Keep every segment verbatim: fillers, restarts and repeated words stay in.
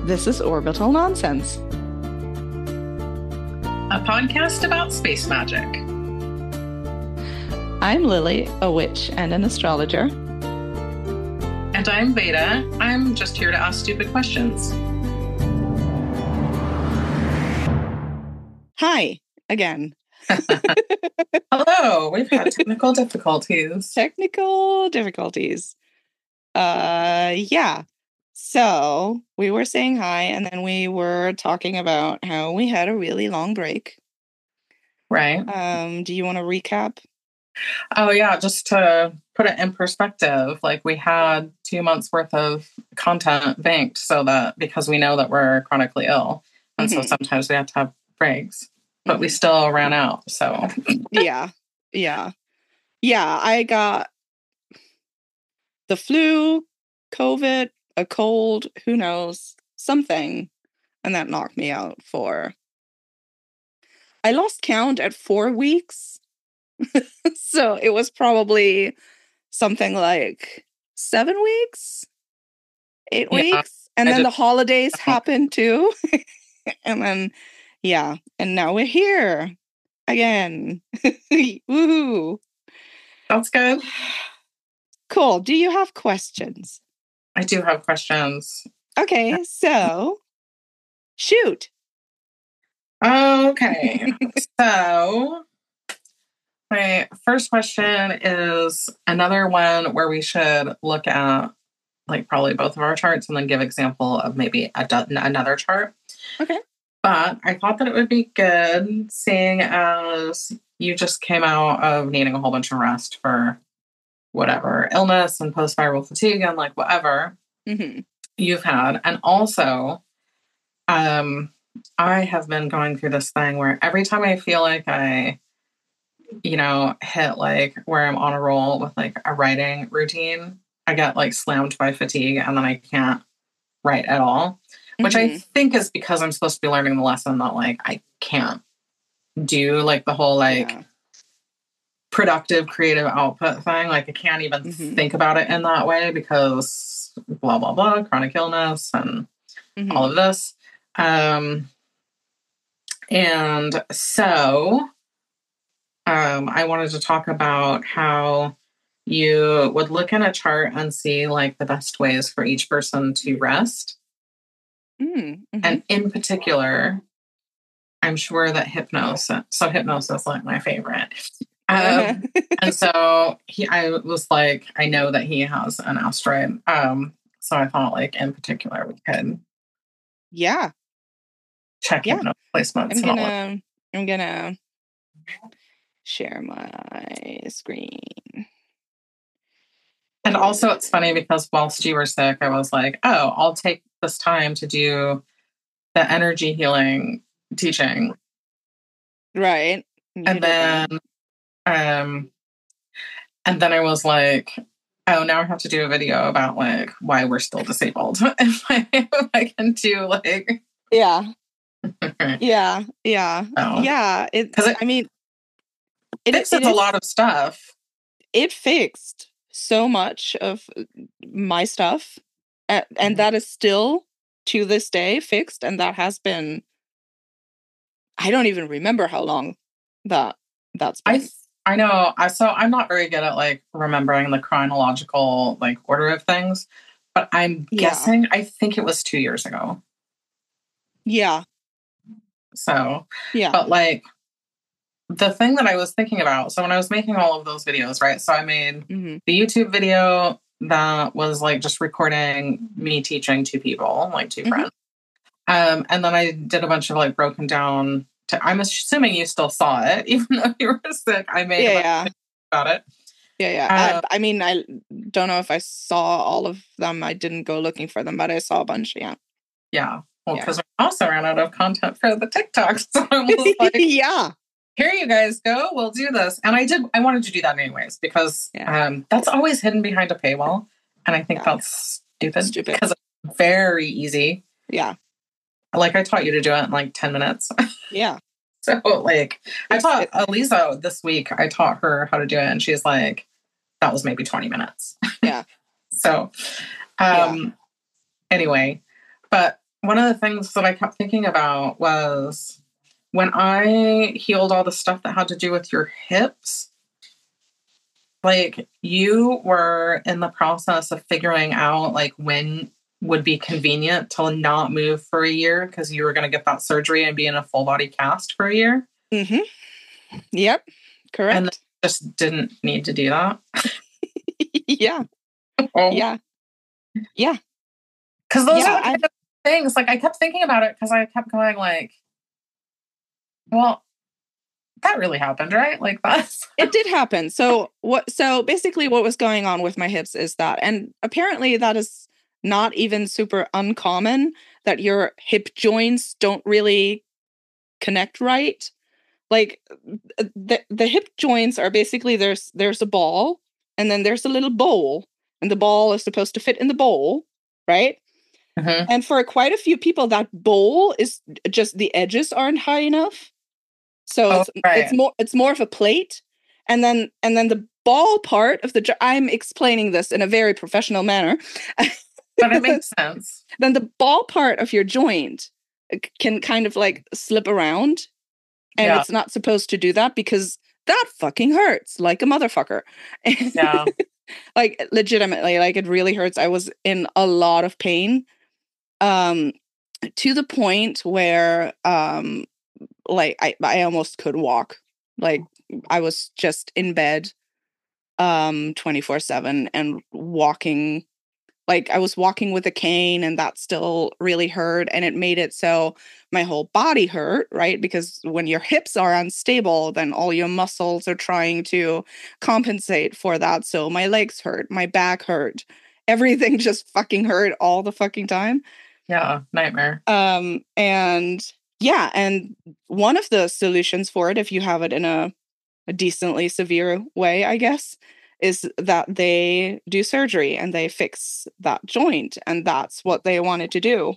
This is Orbital Nonsense, a podcast about space magic. I'm Lily, a witch and an astrologer. And I'm Veda. I'm just here to ask stupid questions. Hi, again. Hello, we've had technical difficulties. Technical difficulties. Uh, yeah. So we were saying hi, and then we were talking about how we had a really long break. Right. Um, do you want to recap? Oh, yeah. Just to put it in perspective, like we had two months worth of content banked so that because we know that we're chronically ill. And mm-hmm. so sometimes we have to have breaks, but mm-hmm. we still ran out. So yeah. Yeah. Yeah. I got the flu, COVID, a cold, who knows, something. And that knocked me out for, I lost count at four weeks. So it was probably something like seven weeks, eight yeah, weeks. And I then just, the holidays happened too. And then, yeah. And now we're here again. Woohoo. That's good. Cool. Do you have questions? I do have questions. Okay, so shoot. Okay. So my first question is another one where we should look at like probably both of our charts and then give example of maybe a, another chart. Okay. But I thought that it would be good seeing as you just came out of needing a whole bunch of rest for whatever illness and post-viral fatigue and like whatever mm-hmm. you've had. And also, um, I have been going through this thing where every time I feel like I, you know, hit like where I'm on a roll with like a writing routine, I get like slammed by fatigue and then I can't write at all, mm-hmm. which I think is because I'm supposed to be learning the lesson that like I can't do like the whole like yeah. productive creative output thing. Like I can't even mm-hmm. think about it in that way because blah, blah, blah, chronic illness and mm-hmm. all of this. Um, and so um, I wanted to talk about how you would look in a chart and see like the best ways for each person to rest. Mm-hmm. And in particular, I'm sure that hypnosis, so hypnosis is like my favorite. Um, and so he, I was like, I know that he has an asteroid. Um, so I thought like in particular we could yeah. check yeah. hypnosis placements. I'm gonna, I'm gonna share my screen. And also it's funny because whilst you were sick, I was like, oh, I'll take this time to do the energy healing teaching. Right. You and then, that. um, and then I was like, oh, now I have to do a video about like why we're still disabled. If I, if I can do like, yeah, yeah, yeah, oh. yeah. It, it, I mean, it fixes it is, a lot of stuff. It fixed so much of my stuff, and, and mm-hmm. that is still to this day fixed, and that has been. I don't even remember how long that that's been. I I know. I so I'm not very good at like remembering the chronological like order of things, but I'm yeah. guessing I think it was two years ago. Yeah. So yeah, but like the thing that I was thinking about. So when I was making all of those videos, right? So I made mm-hmm. the YouTube video that was like just recording me teaching two people, like two mm-hmm. friends. Um, and then I did a bunch of like broken down. To, I'm assuming you still saw it, even though you were sick. I made yeah, a bunch yeah. of about it. Yeah, yeah. Uh, I, I mean, I don't know if I saw all of them. I didn't go looking for them, but I saw a bunch. Yeah. Yeah. Well, because yeah. we also ran out of content for the TikToks. So I was like, yeah. Here you guys go. We'll do this. And I did. I wanted to do that anyways because yeah. um, that's always hidden behind a paywall, and I think yeah. that's stupid. Stupid because it's very easy. Yeah. Like I taught you to do it in like ten minutes. Yeah. So like I taught Elisa this week, I taught her how to do it and she's like, that was maybe twenty minutes. Yeah. So um yeah. anyway, but one of the things that I kept thinking about was when I healed all the stuff that had to do with your hips, like you were in the process of figuring out like when would be convenient to not move for a year because you were going to get that surgery and be in a full body cast for a year. Mm-hmm. Yep. Correct. And just didn't need to do that. Yeah. Oh. Yeah. Yeah. Because those Yeah, are the kind of things, like I kept thinking about it because I kept going like, well, that really happened, right? Like that's it did happen. So what? So basically, what was going on with my hips is that, and apparently that is not even super uncommon, that your hip joints don't really connect right. Like the the hip joints are basically there's there's a ball, and then there's a little bowl, and the ball is supposed to fit in the bowl, right? Mm-hmm. And for quite a few people, that bowl is just the edges aren't high enough. So Oh, it's right. it's more it's more of a plate, and then and then the ball part of the jo- I'm explaining this in a very professional manner, but it makes sense. Then the ball part of your joint can kind of like slip around, and Yeah. it's not supposed to do that because that fucking hurts like a motherfucker. Yeah. Like legitimately, like it really hurts. I was in a lot of pain, um, to the point where um. like I, I almost could walk. Like I was just in bed um twenty-four seven and walking, like I was walking with a cane, and that still really hurt, and it made it so my whole body hurt, right? Because when your hips are unstable, then all your muscles are trying to compensate for that. So my legs hurt, my back hurt, everything just fucking hurt all the fucking time. Yeah, nightmare. Um and yeah, and one of the solutions for it, if you have it in a, a decently severe way, I guess, is that they do surgery and they fix that joint. And that's what they wanted to do.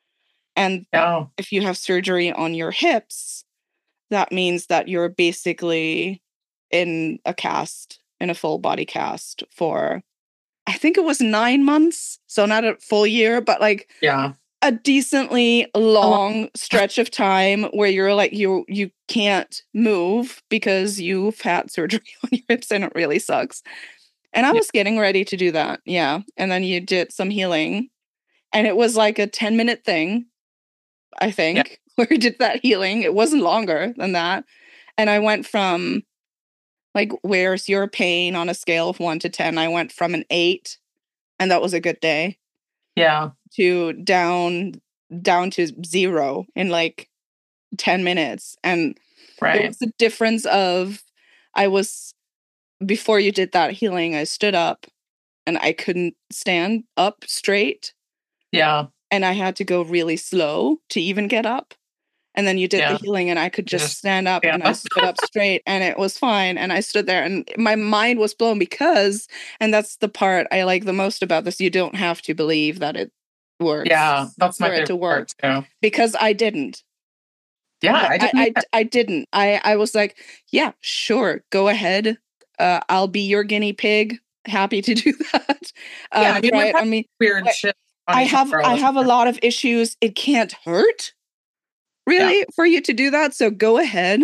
And yeah. if you have surgery on your hips, that means that you're basically in a cast, in a full body cast for, I think it was nine months. So not a full year, but like, yeah. a decently long stretch of time where you're like you you can't move because you've had surgery on your hips and it really sucks. And I yeah. was getting ready to do that. Yeah. And then you did some healing. And it was like a ten minute thing, I think, yeah. where we did that healing. It wasn't longer than that. And I went from like, where's your pain on a scale of one to ten? I went from an eight, and that was a good day. Yeah. To down down to zero in like ten minutes. And right. it was the difference of I was, before you did that healing, I stood up and I couldn't stand up straight. Yeah. And I had to go really slow to even get up. And then you did yeah. the healing and I could just, just stand up yeah. and I stood up straight and it was fine. And I stood there and my mind was blown because, and that's the part I like the most about this, you don't have to believe that it works. Yeah, that's my for it to work. Part too. Because I didn't. Yeah, I didn't. I, I, I didn't. I, I was like, yeah, sure, go ahead. Uh, I'll be your guinea pig. Happy to do that. Um, yeah, I mean, right? I mean, weird I, shit. I have I have a lot of issues. It can't hurt, really, yeah. for you to do that. So go ahead.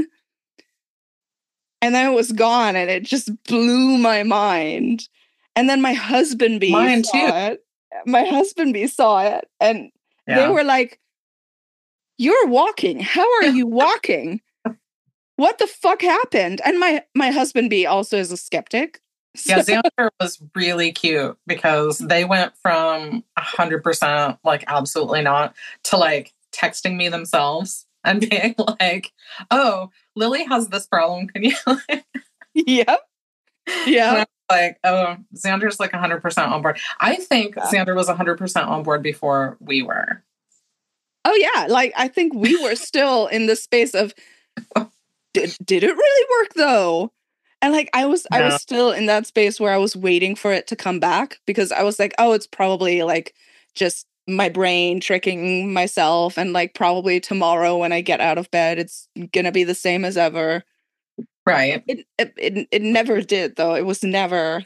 And then it was gone, and it just blew my mind. And then my husband B Mine saw too. it. My husband B saw it, and yeah. they were like, "You're walking. How are you walking? What the fuck happened?" And my my husband B also is a skeptic. So. Yeah, Xander was really cute because they went from a hundred percent like absolutely not to like texting me themselves and being like, "Oh, Lily has this problem. Can you?" yeah, yeah. Like, oh, Xander's like a hundred percent on board. I think yeah. Xander was a hundred percent on board before we were. Oh yeah, like I think we were still in the space of did did it really work though? And like I was, no. I was still in that space where I was waiting for it to come back because I was like, oh, it's probably like just my brain tricking myself, and like probably tomorrow when I get out of bed, it's gonna be the same as ever. Right. It it it, it never did though. It was never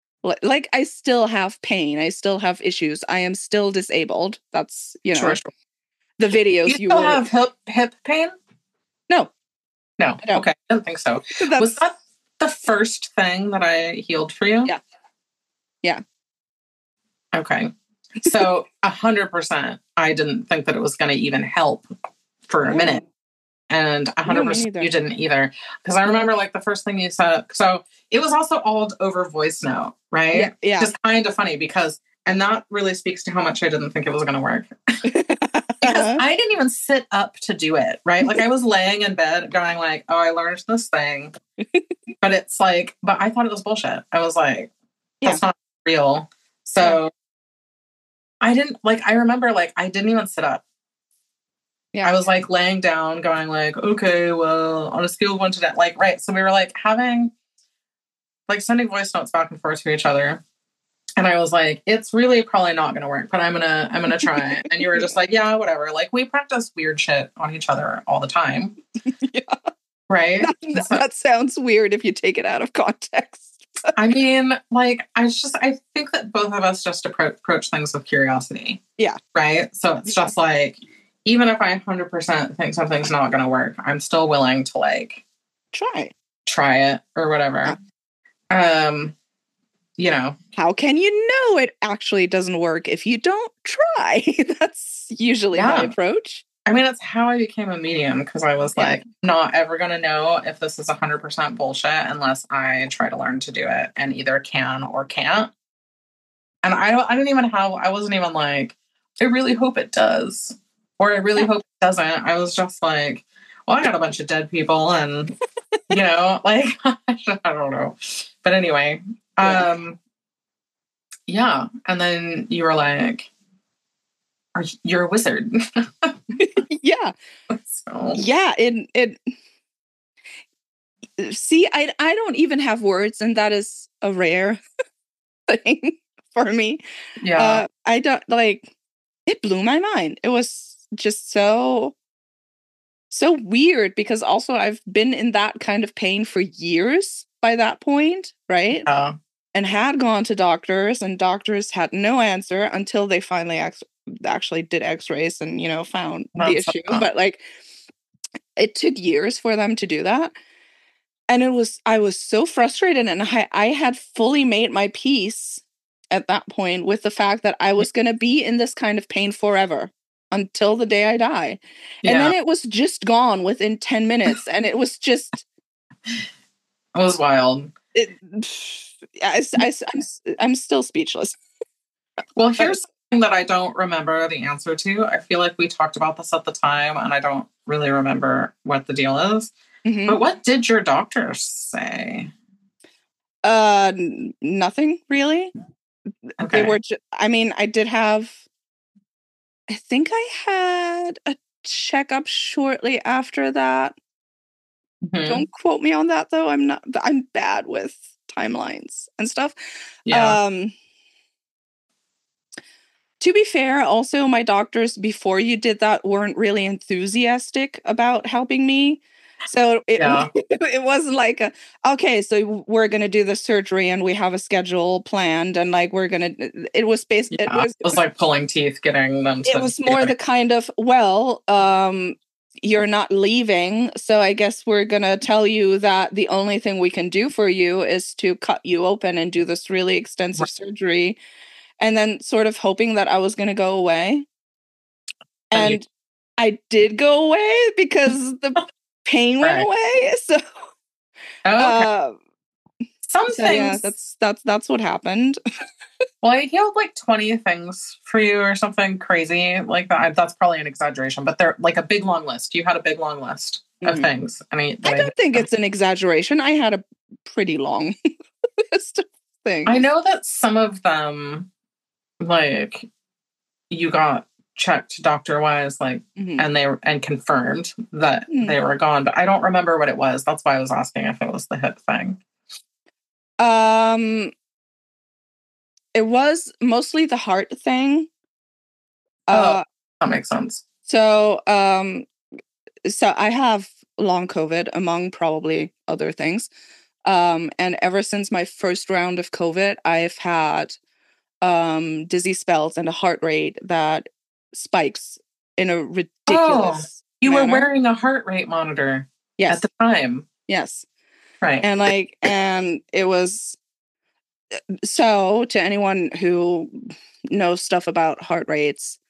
like I still have pain. I still have issues. I am still disabled. That's you know. Sure, sure. the videos you you still were. have hip hip pain? No, No. I don't. Okay, I don't think so. That's, Was that the first thing that I healed for you? Yeah. Yeah. Okay. So a hundred percent, I didn't think that it was going to even help for a No. minute. And a hundred No, me percent neither. you didn't either. Because I remember like the first thing you said, so it was also all over voice note, right? Yeah, yeah. Just kind of funny because, and that really speaks to how much I didn't think it was going to work. Because I didn't even sit up to do it, right? Like I was laying in bed going like, oh, I learned this thing. But it's like, but I thought it was bullshit. I was like, that's Yeah. not real. So I didn't, like, I remember like, I didn't even sit up. Yeah. I was like laying down going like, okay, well, on a scale of one to ten, like, right. So we were like having, like sending voice notes back and forth to each other. And I was like, it's really probably not going to work, but I'm going to, I'm going to try. And you were just like, yeah, whatever. Like we practice weird shit on each other all the time. Yeah. Right. That, so, that sounds weird if you take it out of context. I mean, like, I just, I think that both of us just appro- approach things with curiosity. Yeah. Right. So it's just like, even if I one hundred percent think something's not going to work, I'm still willing to like try, try it or whatever. Yeah. Um, you know, how can you know it actually doesn't work if you don't try? That's usually yeah. my approach. I mean, it's how I became a medium because I was Yeah. like, not ever going to know if this is one hundred percent bullshit unless I try to learn to do it and either can or can't. And I don't, I didn't even have, I wasn't even like, I really hope it does. Or I really hope it doesn't. I was just like, well, I got a bunch of dead people and, you know, like, I don't know. But anyway, Yeah. um, yeah. And then you were like, Are you, you're a wizard. Yeah. So. Yeah. It, it, see, I, I don't even have words, and that is a rare thing for me. Yeah. Uh, I don't like, it blew my mind. It was just so, so weird because also I've been in that kind of pain for years by that point, right? Yeah. And had gone to doctors, and doctors had no answer until they finally ex- actually did x-rays and, you know, found That's the issue. Uh, but like, it took years for them to do that. And it was, I was so frustrated, and I, I had fully made my peace at that point with the fact that I was going to be in this kind of pain forever until the day I die. Yeah. And then it was just gone within ten minutes. And it was just, it was wild. It, I, I, I'm, I'm still speechless. Well, here's something that I don't remember the answer to. I feel like we talked about this at the time, and I don't really remember what the deal is. Mm-hmm. But what did your doctor say? Uh, n- nothing really. Okay. They were. Ju- I mean, I did have. I think I had a checkup shortly after that. Mm-hmm. Don't quote me on that, though. I'm not. I'm bad with timelines and stuff. Yeah. Um. To be fair, also my doctors before you did that weren't really enthusiastic about helping me. So it, yeah. it wasn't like, a, okay, so we're going to do the surgery and we have a schedule planned and like we're going to, it was basically, yeah, it, was, it was like pulling teeth, getting them to, it was more the kind of, well, um, you're not leaving. So I guess we're going to tell you that the only thing we can do for you is to cut you open and do this really extensive right. surgery. And then sort of hoping that I was going to go away. And, and you- I did go away because the pain went right. away. So, oh, okay. uh, some so things. Yeah, that's, that's, that's what happened. Well, I healed like twenty things for you or something crazy like that. That's probably an exaggeration, but they're like a big long list. You had a big long list of mm-hmm. things. I mean, I don't I think it's an exaggeration. I had a pretty long list of things. I know that some of them, like you got checked doctor wise, like, mm-hmm. and they and confirmed that mm-hmm. they were gone, but I don't remember what it was. That's why I was asking if it was the hip thing. Um, it was mostly the heart thing. Oh, uh, that makes sense. So, um, so I have long COVID among probably other things. Um, and ever since my first round of COVID, I've had um dizzy spells and a heart rate that spikes in a Oh, ridiculous you were manner. wearing a heart rate monitor Yes. at the time. Yes. Right. And like, and it was, so to anyone who knows stuff about heart rates,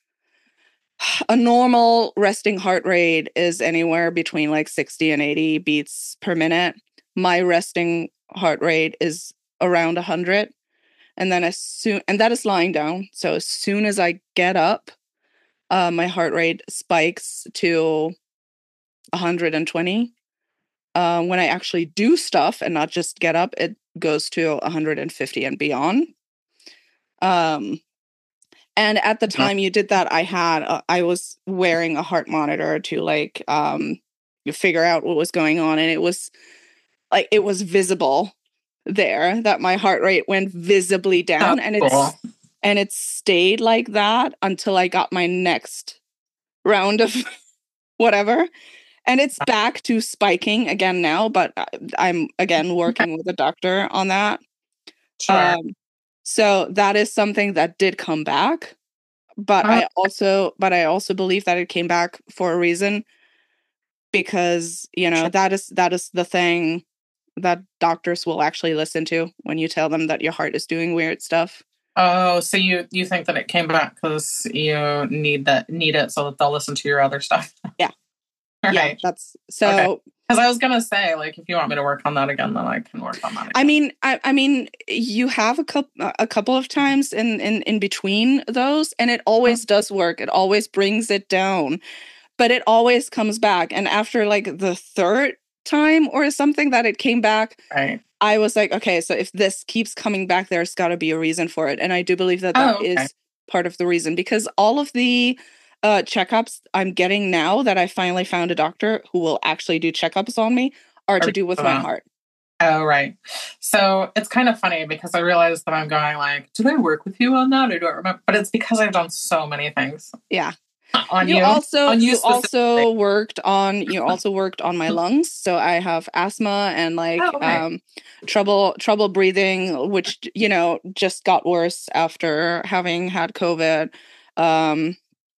a normal resting heart rate is anywhere between like sixty and eighty beats per minute. My resting heart rate is around one hundred. And then as soon, and that is lying down. So as soon as I get up, uh, my heart rate spikes to one hundred twenty. Uh, when I actually do stuff and not just get up, it goes to one hundred fifty and beyond. Um, and at the time you did that, I had, uh, I was wearing a heart monitor to like, um, figure out what was going on. And it was like, it was visible there that my heart rate went visibly down. Oh, and cool. it's, and it stayed like that until I got my next round of whatever. And it's back to spiking again now, but I'm again working with a doctor on that. Sure. Um, so that is something that did come back, but Oh. I also, but I also believe that it came back for a reason, because you know Sure. that is that is the thing that doctors will actually listen to when you tell them that your heart is doing weird stuff. Oh, so you you think that it came back because you need that need it so that they'll listen to your other stuff? Yeah. Right. Yeah, that's so. Because I was gonna say, like, if you want me to work on that again, then I can work on that again. I mean, I, I mean, you have a couple a couple of times in, in in between those, and it always does work. It always brings it down, but it always comes back. And after like the third time or something that it came back, right. I was like, okay, so if this keeps coming back, there's got to be a reason for it, and I do believe that that Oh, okay. is part of the reason, because all of the uh, checkups I'm getting now that I finally found a doctor who will actually do checkups on me are to do with my heart. Oh, right. So it's kind of funny because I realized that I'm going like, did I work with you on that? I don't remember. But it's because I've done so many things. Yeah. On you, you. Also, on you, you also worked on you also worked on my lungs. So I have asthma and like oh, okay. um, trouble trouble breathing, which you know just got worse after having had COVID. Um,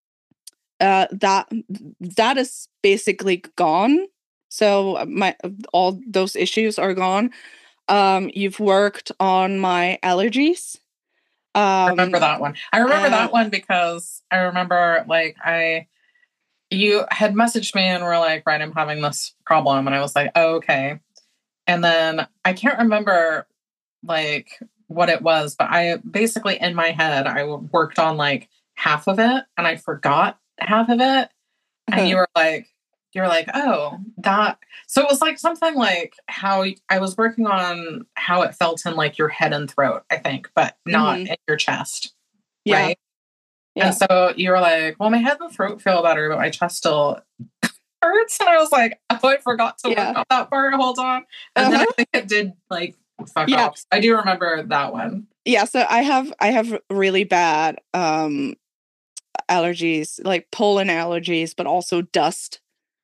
uh, that that is basically gone. So my all those issues are gone. Um, you've worked on my allergies. Um, I remember that one. I remember uh, that one because I remember like I, you had messaged me and were like, right, I'm having this problem. And I was like, oh, okay. And then I can't remember like what it was, but I basically in my head, I worked on like half of it and I forgot half of it. And you were like, you were like, oh, that. So it was like something like how I was working on how it felt in like your head and throat, I think, but not mm-hmm. in your chest. Yeah. Right. Yeah. And so you were like, well, my head and throat feel better, but my chest still hurts. And I was like, oh, I forgot to yeah. work on that part. Hold on. And uh-huh. then I think it did like fuck yeah. off. I do remember that one. Yeah. So I have, I have really bad um, allergies, like pollen allergies, but also dust.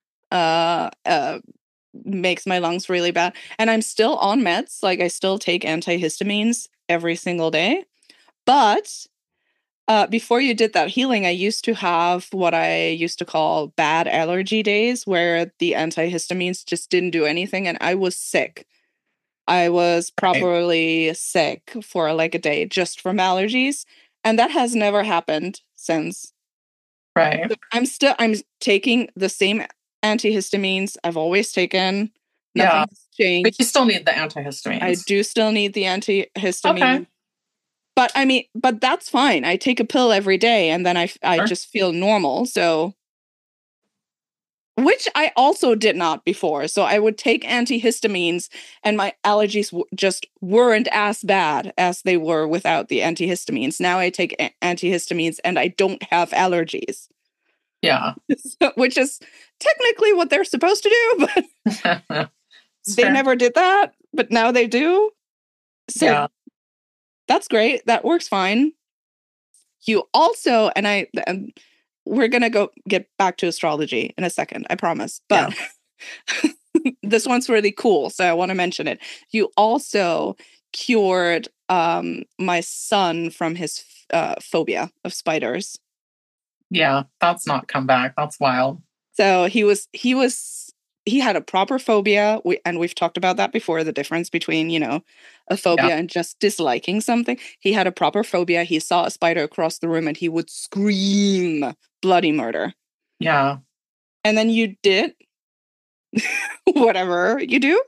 Uh, uh, makes my lungs really bad. And I'm still on meds. Like I still take antihistamines every single day. But uh, before you did that healing, I used to have what I used to call bad allergy days where the antihistamines just didn't do anything. And I was sick. I was properly right. sick for like a day just from allergies. And that has never happened since. Right. So I'm still, I'm taking the same antihistamines I've always taken. Nothing yeah. has changed. But you still need the antihistamines. I do still need the antihistamine. Okay. But I mean, but that's fine. I take a pill every day and then I, I sure. just feel normal. So, which I also did not before. So I would take antihistamines and my allergies w- just weren't as bad as they were without the antihistamines. Now I take a- antihistamines and I don't have allergies. Yeah. So, which is technically what they're supposed to do, but they sure. never did that, but now they do. So yeah. that's great. That works fine. You also, and I, and we're going to go get back to astrology in a second, I promise. But yeah. This one's really cool, so I want to mention it. You also cured um, my son from his uh, phobia of spiders. Yeah, that's not come back. That's wild. So he was, he was, he had a proper phobia. We, and we've talked about that before, the difference between, you know, a phobia Yeah. and just disliking something. He had a proper phobia. He saw a spider across the room and he would scream bloody murder. Yeah. And then you did whatever you do.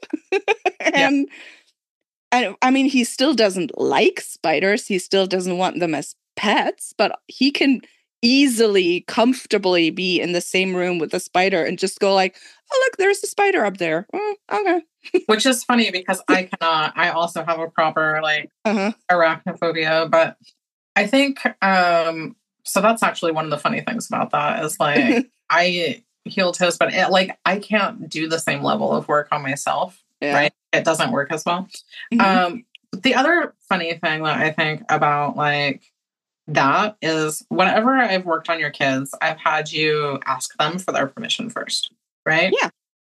and yeah. And I mean, he still doesn't like spiders. He still doesn't want them as pets, but he can easily, comfortably be in the same room with the spider and just go like, oh, look, there's a spider up there. Mm, okay. Which is funny because I cannot, I also have a proper like uh-huh. arachnophobia, but I think, um, so that's actually one of the funny things about that is like, I heel toes, but it, like, I can't do the same level of work on myself. Yeah. Right? It doesn't work as well. Mm-hmm. Um, the other funny thing that I think about like that is whenever I've worked on your kids, I've had you ask them for their permission first, right? Yeah.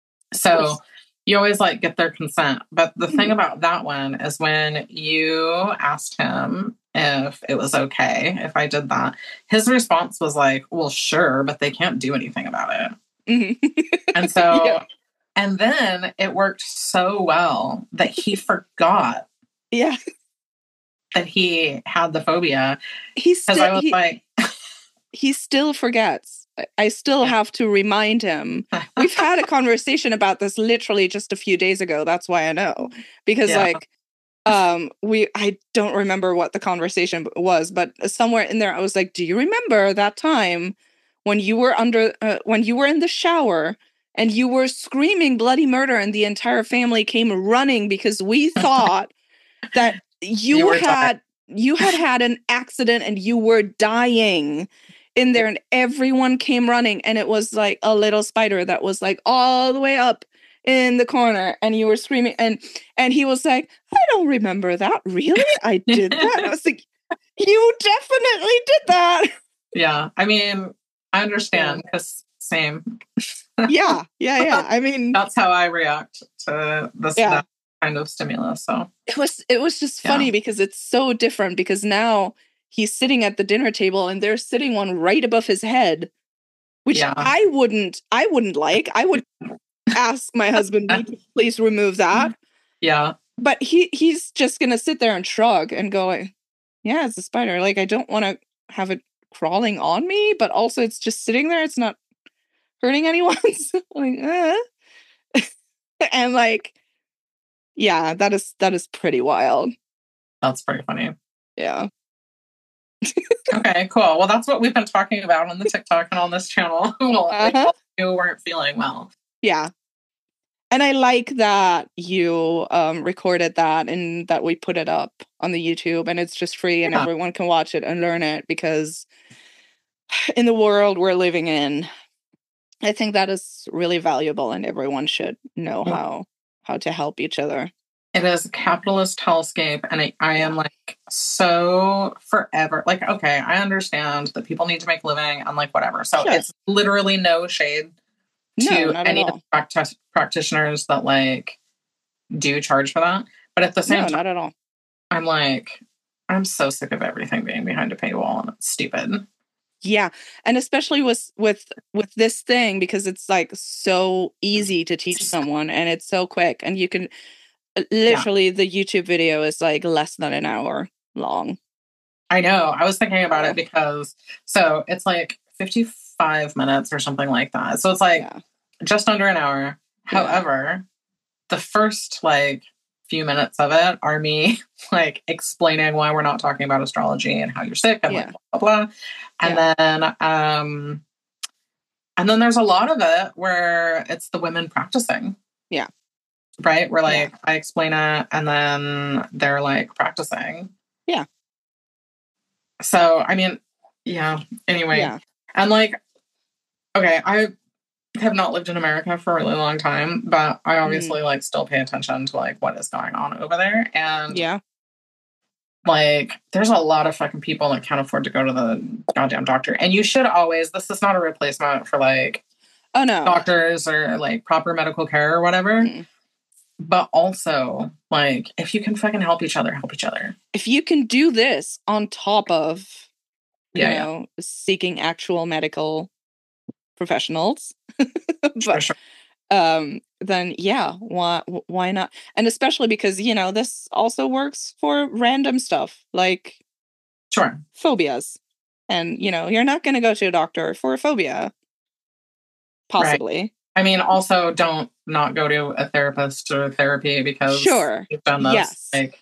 So you always like get their consent. But the mm-hmm. thing about that one is when you asked him if it was okay if I did that, his response was like, well, sure, but they can't do anything about it. Mm-hmm. And so... yeah. And then it worked so well that he forgot. Yeah. That he had the phobia. He still, I was he, like, he still forgets. I still yeah. have to remind him. We've had a conversation about this literally just a few days ago. That's why I know. Because yeah. like, um, we, I don't remember what the conversation was, but somewhere in there, I was like, do you remember that time when you were under, uh, when you were in the shower and you were screaming bloody murder and the entire family came running because we thought that you, you had you had had an accident and you were dying in there and everyone came running and it was like a little spider that was like all the way up in the corner and you were screaming and and he was like, I don't remember that. Really? I did that? I was like, you definitely did that. Yeah. I mean, I understand because same. yeah, yeah, yeah. I mean, that's how I react to this yeah. that kind of stimulus. So it was it was just funny yeah. because it's so different because now he's sitting at the dinner table and there's sitting one right above his head, which yeah. I wouldn't I wouldn't like. I would ask my husband to please remove that. Yeah. But he he's just gonna sit there and shrug and go, yeah, it's a spider. Like I don't want to have it crawling on me, but also it's just sitting there. It's not hurting anyone. So like, uh. and like, yeah, that is that is pretty wild. That's pretty funny. Yeah. Okay, cool. Well, that's what we've been talking about on the TikTok and on this channel. Well, uh-huh. you weren't feeling well. Yeah. And I like that you um, recorded that and that we put it up on the YouTube and it's just free and yeah. everyone can watch it and learn it because in the world we're living in, I think that is really valuable and everyone should know yeah. how how to help each other. It is a capitalist hellscape and I, I am like so forever like, okay, I understand that people need to make a living and like whatever. So sure. It's literally no shade to no, any of the practic- practitioners that like do charge for that. But at the same no, time, not at all. I'm like, I'm so sick of everything being behind a paywall and it's stupid. Yeah. And especially with with with this thing, because it's like so easy to teach someone and it's so quick. And you can literally yeah. the YouTube video is like less than an hour long. I know. I was thinking about yeah. it because so it's like fifty-five minutes or something like that. So it's like yeah. just under an hour. Yeah. However, the first like few minutes of it are me like explaining why we're not talking about astrology and how you're sick and yeah. like blah, blah, blah. And yeah. then, um, and then there's a lot of it where it's the women practicing. Yeah. Right. Where like, yeah. I explain it and then they're like practicing. Yeah. So, I mean, yeah. Anyway. Yeah. And like, okay, I have not lived in America for a really long time, but I obviously mm. like still pay attention to like what is going on over there. And yeah, like there's a lot of fucking people that can't afford to go to the goddamn doctor. And you should always, this is not a replacement for like oh no doctors or like proper medical care or whatever. Mm. But also like if you can fucking help each other, help each other. If you can do this on top of Yeah, you yeah. know, seeking actual medical professionals. But Sure, sure. um then yeah, why why not? And especially because, you know, this also works for random stuff like Sure. phobias. And, you know, you're not going to go to a doctor for a phobia, Right. possibly. I mean, also don't not go to a therapist or therapy because Sure. you've done this. Yes. Like,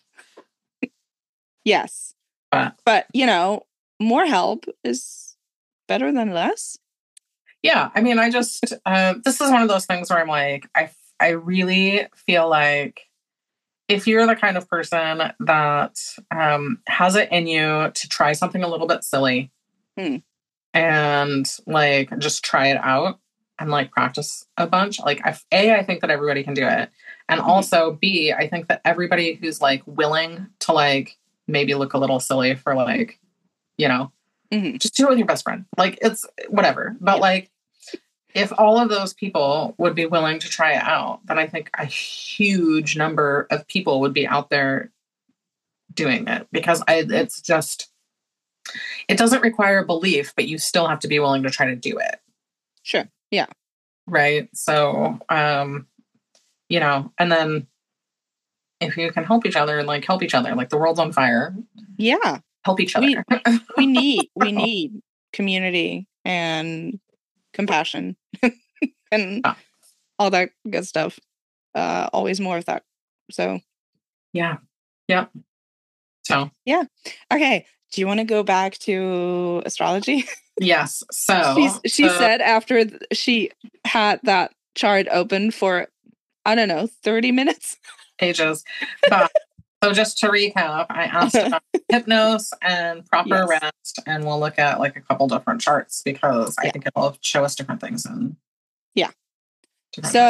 Yes. but But, you know, more help is better than less. yeah, I mean, I just uh, this is one of those things where I'm like, I I really feel like if you're the kind of person that um, has it in you to try something a little bit silly Hmm. and like just try it out and like practice a bunch, like I, a I think that everybody can do it, and Mhm. also b I think that everybody who's like willing to like maybe look a little silly for like, you know, Mhm. just do it with your best friend, like it's whatever, but Yeah. like if all of those people would be willing to try it out, then I think a huge number of people would be out there doing it, because I, it's just, it doesn't require belief, but you still have to be willing to try to do it. Sure. Yeah. Right. So, um, you know, and then if you can help each other and like help each other, like the world's on fire. Yeah. Help each We other. we need we need community and compassion and Yeah. all that good stuff. Uh, always more of that. So Yeah. Yep. So yeah. Okay. Do you want to go back to astrology? yes. So She's, she so, said after th- she had that chart open for, I don't know, thirty minutes. ages. But so just to recap, I asked about hypnos and proper Yes. rest, and we'll look at like a couple different charts because I Yeah. think it'll show us different things. And Yeah. different So,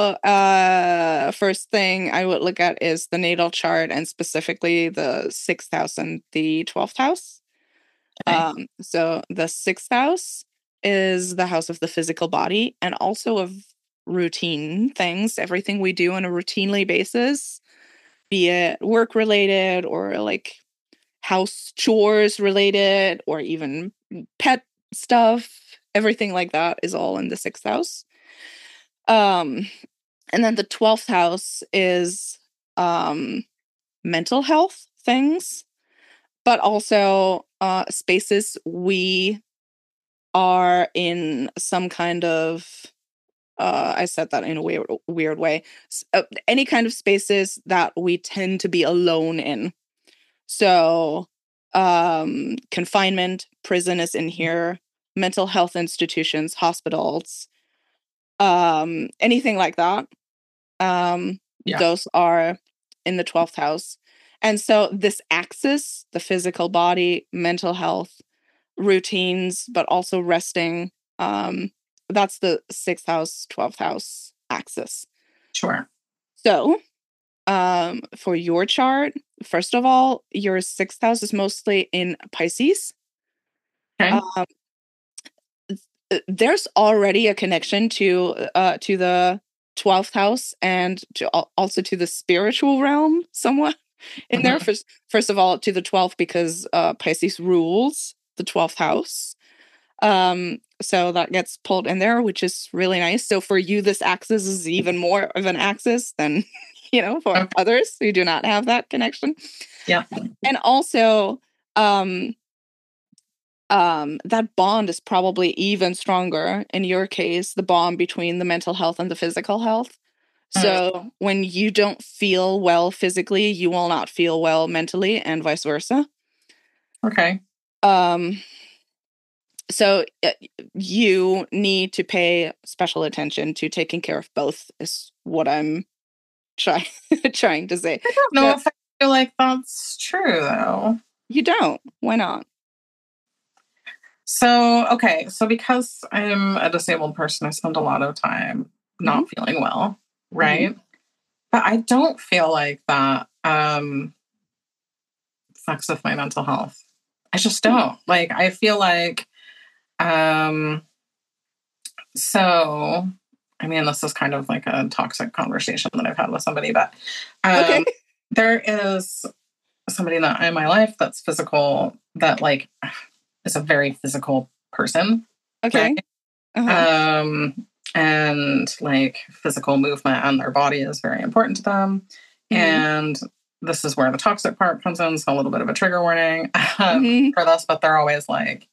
uh, first thing I would look at is the natal chart, and specifically the sixth house and the twelfth house. Okay. Um, so the sixth house is the house of the physical body and also of routine things, everything we do on a routinely basis, be it work related or like house chores related or even pet stuff, everything like that is all in the sixth house. Um, and then the twelfth house is um, mental health things, but also uh, spaces we are in some kind of, uh, I said that in a weird, weird way, uh, any kind of spaces that we tend to be alone in. So um, confinement, prison is in here, mental health institutions, hospitals, um, anything like that. Um, Yeah. Those are in the twelfth house. And so this axis, the physical body, mental health, routines, but also resting, um, that's the sixth house, twelfth house axis. Sure. So um, for your chart, first of all, your sixth house is mostly in Pisces. Okay. Um, there's already a connection to uh, to the twelfth house and to also to the spiritual realm somewhat in Mhm. there. First, first of all, to the twelfth, because uh, Pisces rules the twelfth house. Um, so that gets pulled in there, which is really nice. So for you, this axis is even more of an axis than, you know, for Okay. others who do not have that connection. Yeah. And also, um, um, that bond is probably even stronger in your case, the bond between the mental health and the physical health. So mm. when you don't feel well physically, you will not feel well mentally, and vice versa. Okay. Um, so uh, you need to pay special attention to taking care of both, is what I'm trying trying to say. I don't know so, if I feel like that's true, though. You don't? Why not? So, okay. So because I'm a disabled person, I spend a lot of time not mm-hmm. feeling well, right? Mm-hmm. But I don't feel like that um, fucks with my mental health. I just don't. Mm-hmm. Like, I feel like, um, so, I mean, this is kind of like a toxic conversation that I've had with somebody, but um, okay. There is somebody that in my life that's physical that like is a very physical person. Okay. Right? Uh-huh. Um, and like physical movement on their body is very important to them. Mhm. And this is where the toxic part comes in. So a little bit of a trigger warning um, Mhm. for this, but they're always like,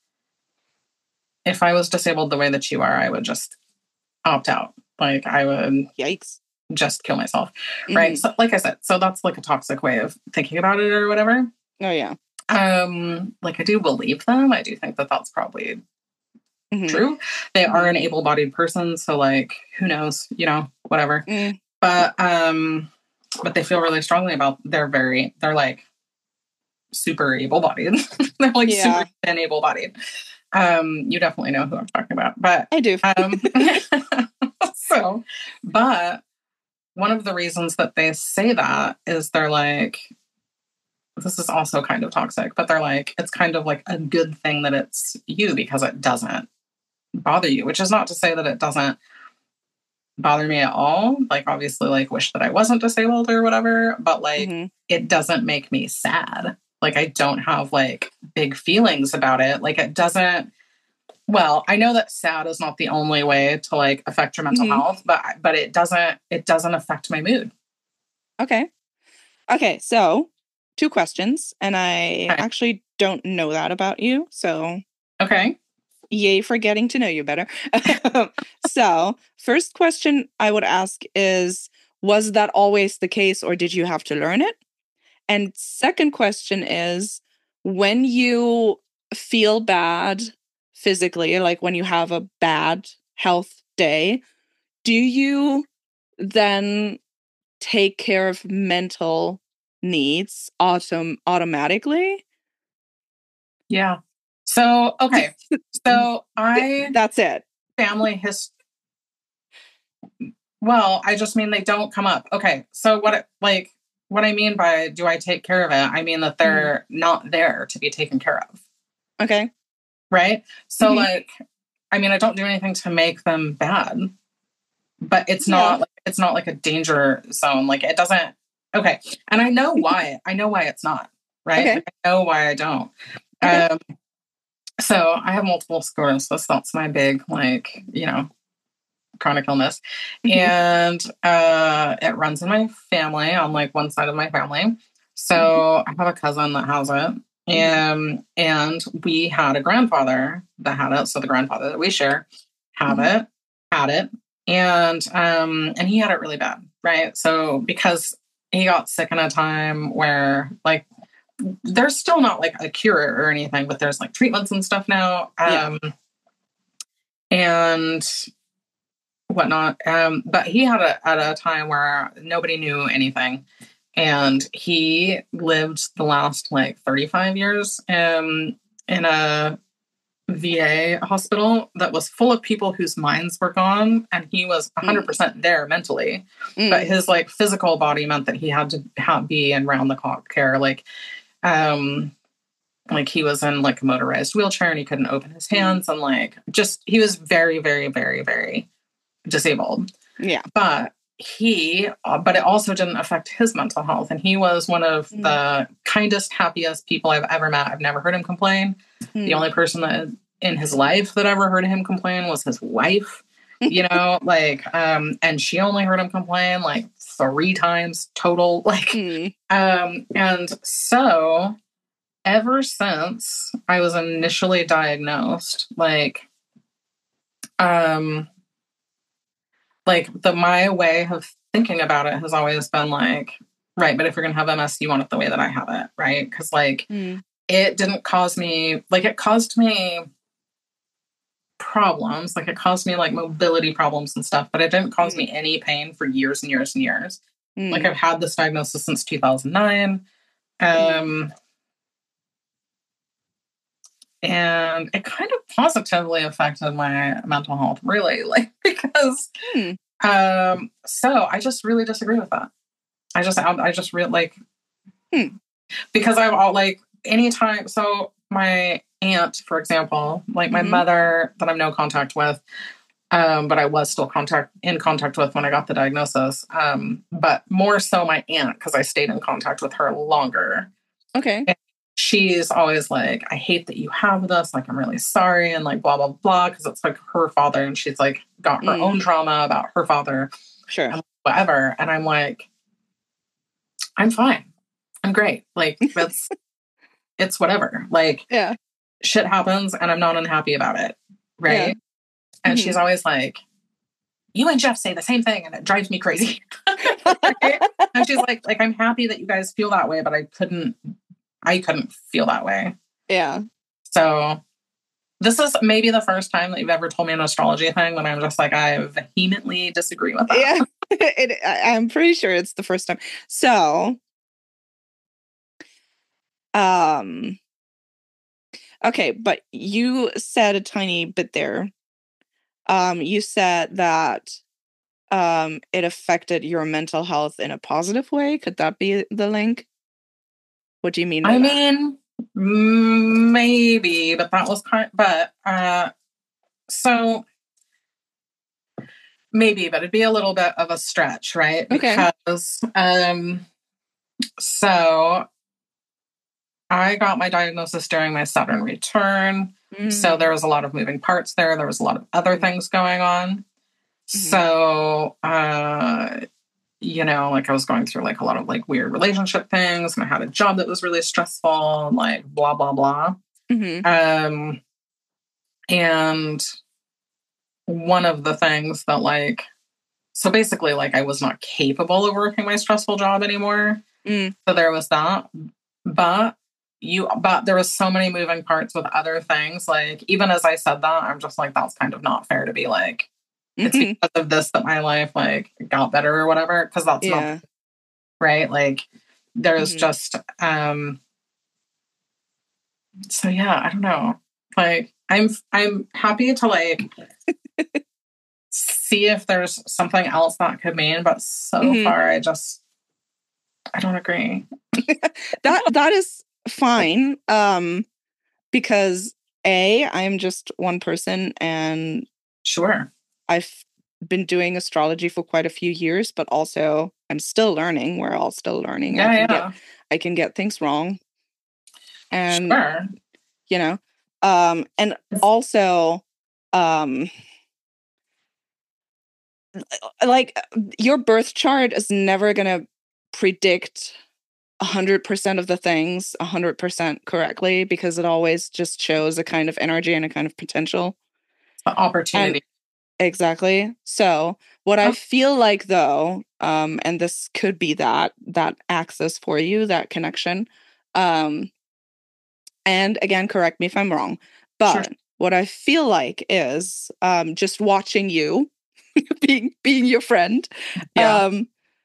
if I was disabled the way that you are, I would just opt out. Like I would Yikes. just kill myself. Mhm. Right. So like I said, so that's like a toxic way of thinking about it or whatever. Oh, yeah. Um, like I do believe them. I do think that that's probably Mhm. true. They are Mhm. an able-bodied person, so like who knows, you know, whatever. Mm. But um, but they feel really strongly about they're very they're like super able-bodied. They're like Yeah. super thin able-bodied. Um, you definitely know who I'm talking about, but I do. um, so, but one of the reasons that they say that is they're like, this is also kind of toxic, but they're like, it's kind of like a good thing that it's you because it doesn't bother you, which is not to say that it doesn't bother me at all. Like, obviously, like, wish that I wasn't disabled or whatever, but like, Mhm. it doesn't make me sad. Like, I don't have like big feelings about it. Like, it doesn't. Well, I know that sad is not the only way to like affect your mental Mhm. health, but but it doesn't it doesn't affect my mood. Okay. Okay, so two questions, and I Okay. actually don't know that about you, so Okay. yay for getting to know you better. So, first question I would ask is, was that always the case, or did you have to learn it? And second question is, when you feel bad physically, like when you have a bad health day, do you then take care of mental needs autom- automatically? Yeah. So, okay. So, Th- I That's it. family history. Well, I just mean they don't come up. Okay. So what it, like what I mean by do I take care of it? I mean that Mhm. they're not there to be taken care of. Okay. Right? So Mhm. like I mean I don't do anything to make them bad, but it's Yeah. not like it's not like a danger zone. Like it doesn't okay. And I know why. I know why it's not, right? Okay. Like, I know why I don't. Okay. Um so I have multiple sclerosis. That's my big like, you know, chronic illness. Mhm. And uh, it runs in my family on like one side of my family. So I have a cousin that has it. Um, and we had a grandfather that had it. So the grandfather that we share have Mhm. it, had it. And um, and he had it really bad, right? So because he got sick in a time where like there's still not like a cure or anything, but there's like treatments and stuff now. Yeah. Um and whatnot. Um, but he had a at a time where nobody knew anything. And he lived the last like thirty-five years um, in a V A hospital that was full of people whose minds were gone. And he was one hundred percent there mentally. Mm. But his like physical body meant that he had to have, be in round the clock care. Like, um, like he was in like a motorized wheelchair and he couldn't open his hands. And like, just, he was very, very, very, very disabled. Yeah. But he, uh, but it also didn't affect his mental health. And he was one of Mm. the kindest, happiest people I've ever met. I've never heard him complain. Mm. The only person that in his life that ever heard him complain was his wife, you know, like, um, and she only heard him complain like three times total. Like, Mm. um, and so ever since I was initially diagnosed, like, um, like the my way of thinking about it has always been like, right, but if you're gonna have M S, you want it the way that I have it, right? Because like Mm. it didn't cause me like it caused me problems, like it caused me like mobility problems and stuff, but it didn't cause Mm. me any pain for years and years and years. Mm. Like I've had this diagnosis since two thousand nine. Um and it kind of positively affected my mental health, really, like because Mm. um so I just really disagree with that. I just I just really like Hmm. because I've all like anytime. So my aunt, for example, like my Mhm. mother that I'm no contact with, um, but I was still contact in contact with when I got the diagnosis. Um, but more so my aunt because I stayed in contact with her longer. Okay. she's always like, I hate that you have this. Like, I'm really sorry. And like, blah, blah, blah. Cause it's like her father. And she's like got her Mm. own trauma about her father. Sure. And whatever. And I'm like, I'm fine. I'm great. Like, that's, it's whatever. Like, Yeah. shit happens and I'm not unhappy about it. Right. Yeah. And Mhm. she's always like, you and Jeff say the same thing and it drives me crazy. Right? And she's like, like, I'm happy that you guys feel that way, but I couldn't, I couldn't feel that way. Yeah. So this is maybe the first time that you've ever told me an astrology thing when I'm just like, I vehemently disagree with that. Yeah. it, I, I'm pretty sure it's the first time. So, um, okay, but you said a tiny bit there. Um, you said that um, it affected your mental health in a positive way. Could that be the link? What do you mean by I that? mean, maybe, but that was kind. But uh, so maybe, but it'd be a little bit of a stretch, right? Okay. Because um, so I got my diagnosis during my Saturn return. Mm. So there was a lot of moving parts there. There was a lot of other things going on. Mhm. So, uh, you know, like I was going through like a lot of like weird relationship things, and I had a job that was really stressful, and like blah, blah, blah. Mhm. Um, and one of the things that like, so basically like I was not capable of working my stressful job anymore. Mm. So there was that. But you, but there was so many moving parts with other things. Like, even as I said that, I'm just like, that's kind of not fair to be like, it's Mhm. because of this that my life like got better or whatever. Cause that's Yeah. not right. Like there's Mhm. just, um, so yeah, I don't know. Like I'm, I'm happy to like see if there's something else that could mean, but so Mhm. far I just, I don't agree. That that is fine. Um, because A, I'm just one person and Sure. I've been doing astrology for quite a few years, but also I'm still learning. We're all still learning. I Yeah, can yeah. get I can get things wrong. And Sure. you know, um, and also um like your birth chart is never gonna predict a hundred percent of the things a hundred percent correctly, because it always just shows a kind of energy and a kind of potential. The opportunity. And exactly. So what I Oh. feel like though, um, and this could be that that access for you, that connection. Um, and again, correct me if I'm wrong, but Sure. what I feel like is um, just watching you, being being your friend, Yeah. um,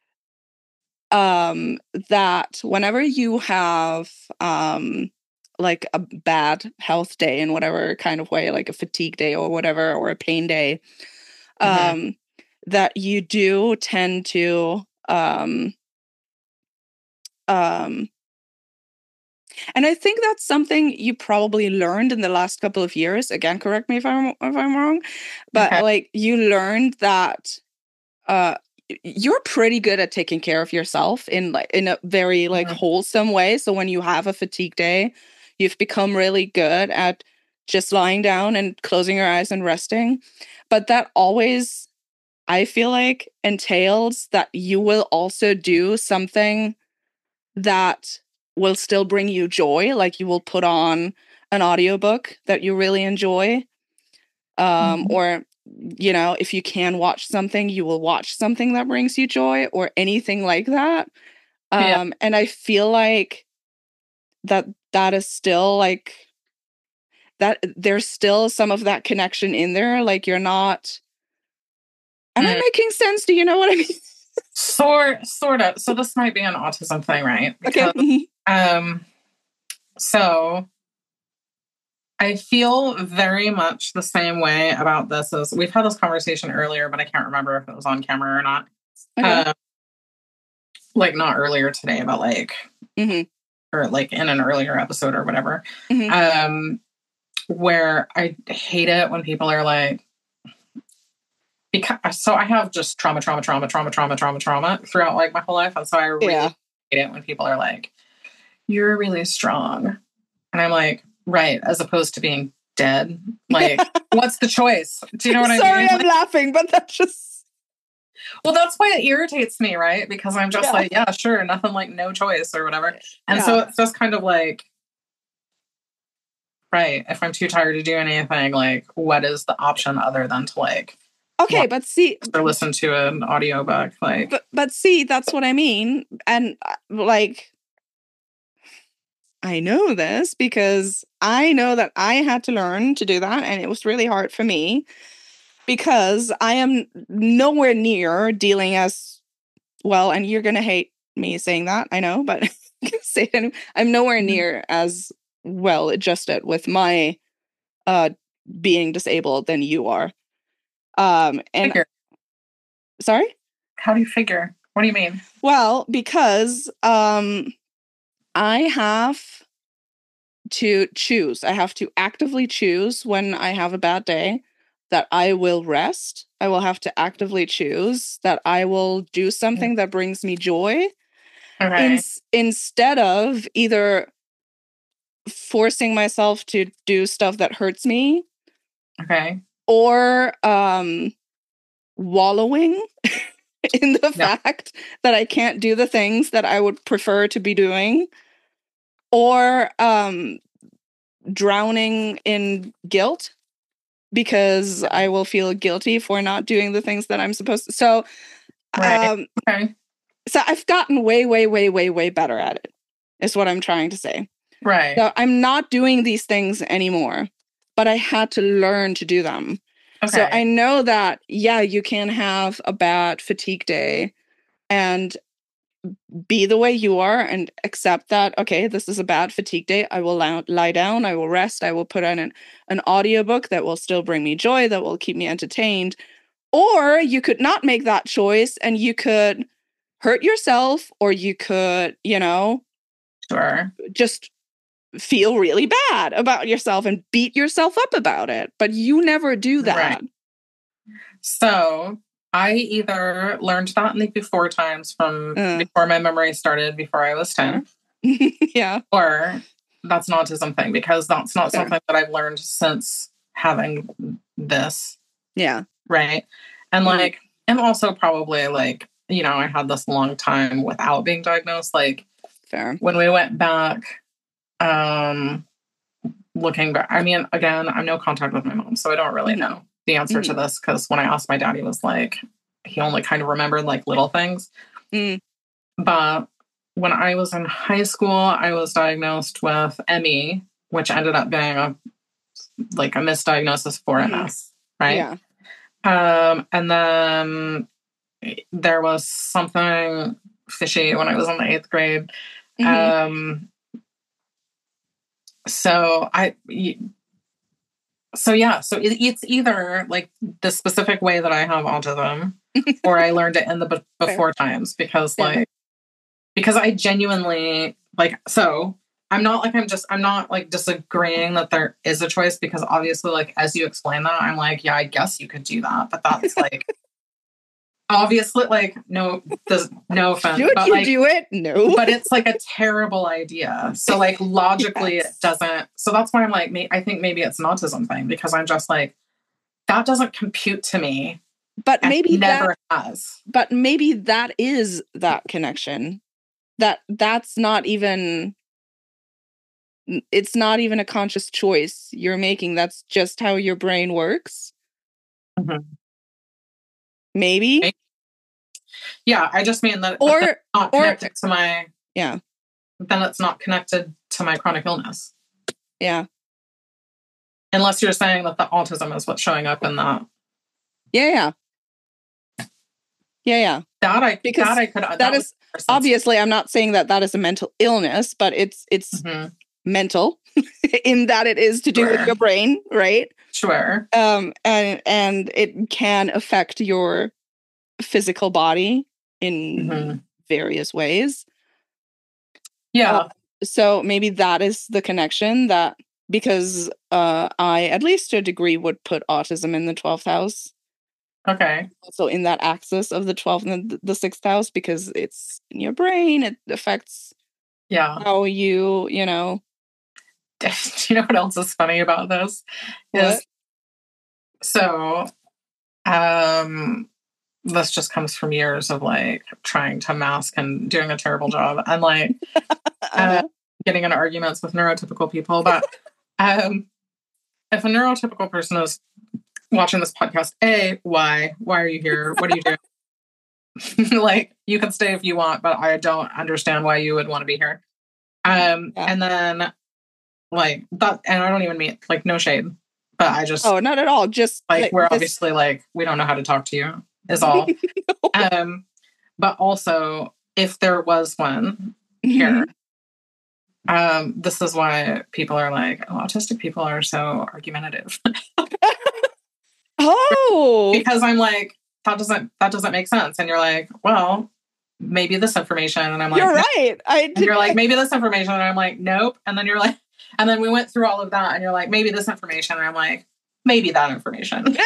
um, that whenever you have um, like a bad health day in whatever kind of way, like a fatigue day or whatever, or a pain day, um, Mhm. that you do tend to um, um, and I think that's something you probably learned in the last couple of years. Again, correct me if I'm if I'm wrong, but Okay. like you learned that uh, y- you're pretty good at taking care of yourself in like in a very like Mhm. wholesome way. So when you have a fatigue day, you've become really good at just lying down and closing your eyes and resting. But that always, I feel like, entails that you will also do something that will still bring you joy. Like you will put on an audiobook that you really enjoy. Um, Mhm. or, you know, if you can watch something, you will watch something that brings you joy or anything like that. Yeah. Um, and I feel like that that is still like that there's still some of that connection in there. Like you're not, am I Mm. making sense? Do you know what I mean? Sort, sort of. So this might be an autism thing, right? Okay. Because, um, so I feel very much the same way about this as we've had this conversation earlier, but I can't remember if it was on camera or not. Okay. Um, like not earlier today, but like, hmm or like in an earlier episode or whatever. hmm Um, where I hate it when people are like, because so I have just trauma, trauma, trauma, trauma, trauma, trauma, trauma throughout like my whole life, and so I really Yeah. hate it when people are like, "You're really strong," And I'm like, right, as opposed to being dead. Like, what's the choice? Do you know what I Sorry, mean? I'm Like, laughing, but that's just... well, that's why it irritates me, right? Because I'm just Yeah. like, yeah, sure, nothing like no choice or whatever. And Yeah. so it's just kind of like, right, if I'm too tired to do anything, like, what is the option other than to like, Okay, watch but see, or listen to an audiobook? Like, but but see, that's what I mean. And uh, like, I know this because I know that I had to learn to do that, and it was really hard for me because I am nowhere near dealing as well. And you're gonna hate me saying that, I know, but I'm gonna say it anyway. I'm nowhere Mhm. near as well adjusted with my uh being disabled than you are. Um, and figure. sorry. How do you figure? What do you mean? Well, because um, I have to choose. I have to actively choose when I have a bad day that I will rest. I will have to actively choose that I will do something that brings me joy Okay. in, instead of either forcing myself to do stuff that hurts me Okay. or um, wallowing in the Yeah. fact that I can't do the things that I would prefer to be doing, or um, drowning in guilt because I will feel guilty for not doing the things that I'm supposed to. So, Right. um, Okay. so I've gotten way, way, way, way, way better at it, is what I'm trying to say. Right. So I'm not doing these things anymore, but I had to learn to do them. Okay. So I know that, yeah, you can have a bad fatigue day and be the way you are and accept that, okay, this is a bad fatigue day. I will lie, lie down. I will rest. I will put on an, an audiobook that will still bring me joy, that will keep me entertained. Or you could not make that choice and you could hurt yourself, or you could, you know, Sure. just feel really bad about yourself and beat yourself up about it. But you never do that. Right. So I either learned that in the before times from Uh. before my memory started, before I was ten, Yeah. or that's an autism thing, because that's not Sure. something that I've learned since having this. Yeah. Right. And Mhm. like, and also probably like, you know, I had this long time without being diagnosed. Like, Fair. when we went back, um, looking back, I mean, again, I'm no contact with my mom, so I don't really Mhm. know the answer to Mhm. this, because when I asked my dad, he was like, he only kind of remembered like little things. Mm. But when I was in high school, I was diagnosed with M E, which ended up being a like a misdiagnosis for Mhm. M S, right? Yeah. Um, and then there was something fishy when I was in the eighth grade. Mhm. Um, so I, so yeah, so it, it's either like the specific way that I have autism, or I learned it in the be- before times, because Yeah. like, because I genuinely like, so I'm not like, I'm just, I'm not like disagreeing that there is a choice, because obviously like, as you explain that, I'm like, yeah, I guess you could do that, but that's like, obviously like, no, there's no offense, Should but you like, do it? No. but it's like a terrible idea. So like logically Yes. it doesn't. So that's why I'm like, may, I think maybe it's an autism thing, because I'm just like, that doesn't compute to me. But and maybe never that, has. But maybe that is that connection. That that's not even, it's not even a conscious choice you're making. That's just how your brain works. Mm-hmm. Maybe. Maybe. Yeah, I just mean that, or that's not or connected to my, yeah, then it's not connected to my chronic illness. Yeah. Unless you're saying that the autism is what's showing up in that. Yeah, yeah. Yeah, yeah. That I because that I could that, that is obviously, I'm not saying that that is a mental illness, but it's it's mm-hmm. mental in that it is to do Sure. with your brain, right? Sure. Um, and and it can affect your physical body in mm-hmm. various ways. Yeah. Uh, so maybe that is the connection, that because uh, I, at least to a degree, would put autism in the twelfth house. Okay. Also in that axis of the twelfth and the, the sixth house, because it's in your brain. It affects yeah how you, you know, Do you know what else is funny about this? What? Is so um this just comes from years of like trying to mask and doing a terrible job and like uh, Uh-huh. getting in arguments with neurotypical people. But um if a neurotypical person is watching this podcast, A, why? Why are you here? What are you doing? Like, you can stay if you want, but I don't understand why you would want to be here. Um, Yeah. and then like that, and I don't even mean like no shade, but I just Oh, not at all. Just like like we're this. obviously like we don't know how to talk to you is all. Um, but also if there was one here, um, this is why people are like, oh, autistic people are so argumentative. Oh, Because I'm like, that doesn't that doesn't make sense. And you're like, well, maybe this information. And I'm like, you're no. right. I And did. you're like, maybe this information. And I'm like, nope. And then you're like, and then we went through all of that. And you're like, maybe this information. And I'm like, maybe that information.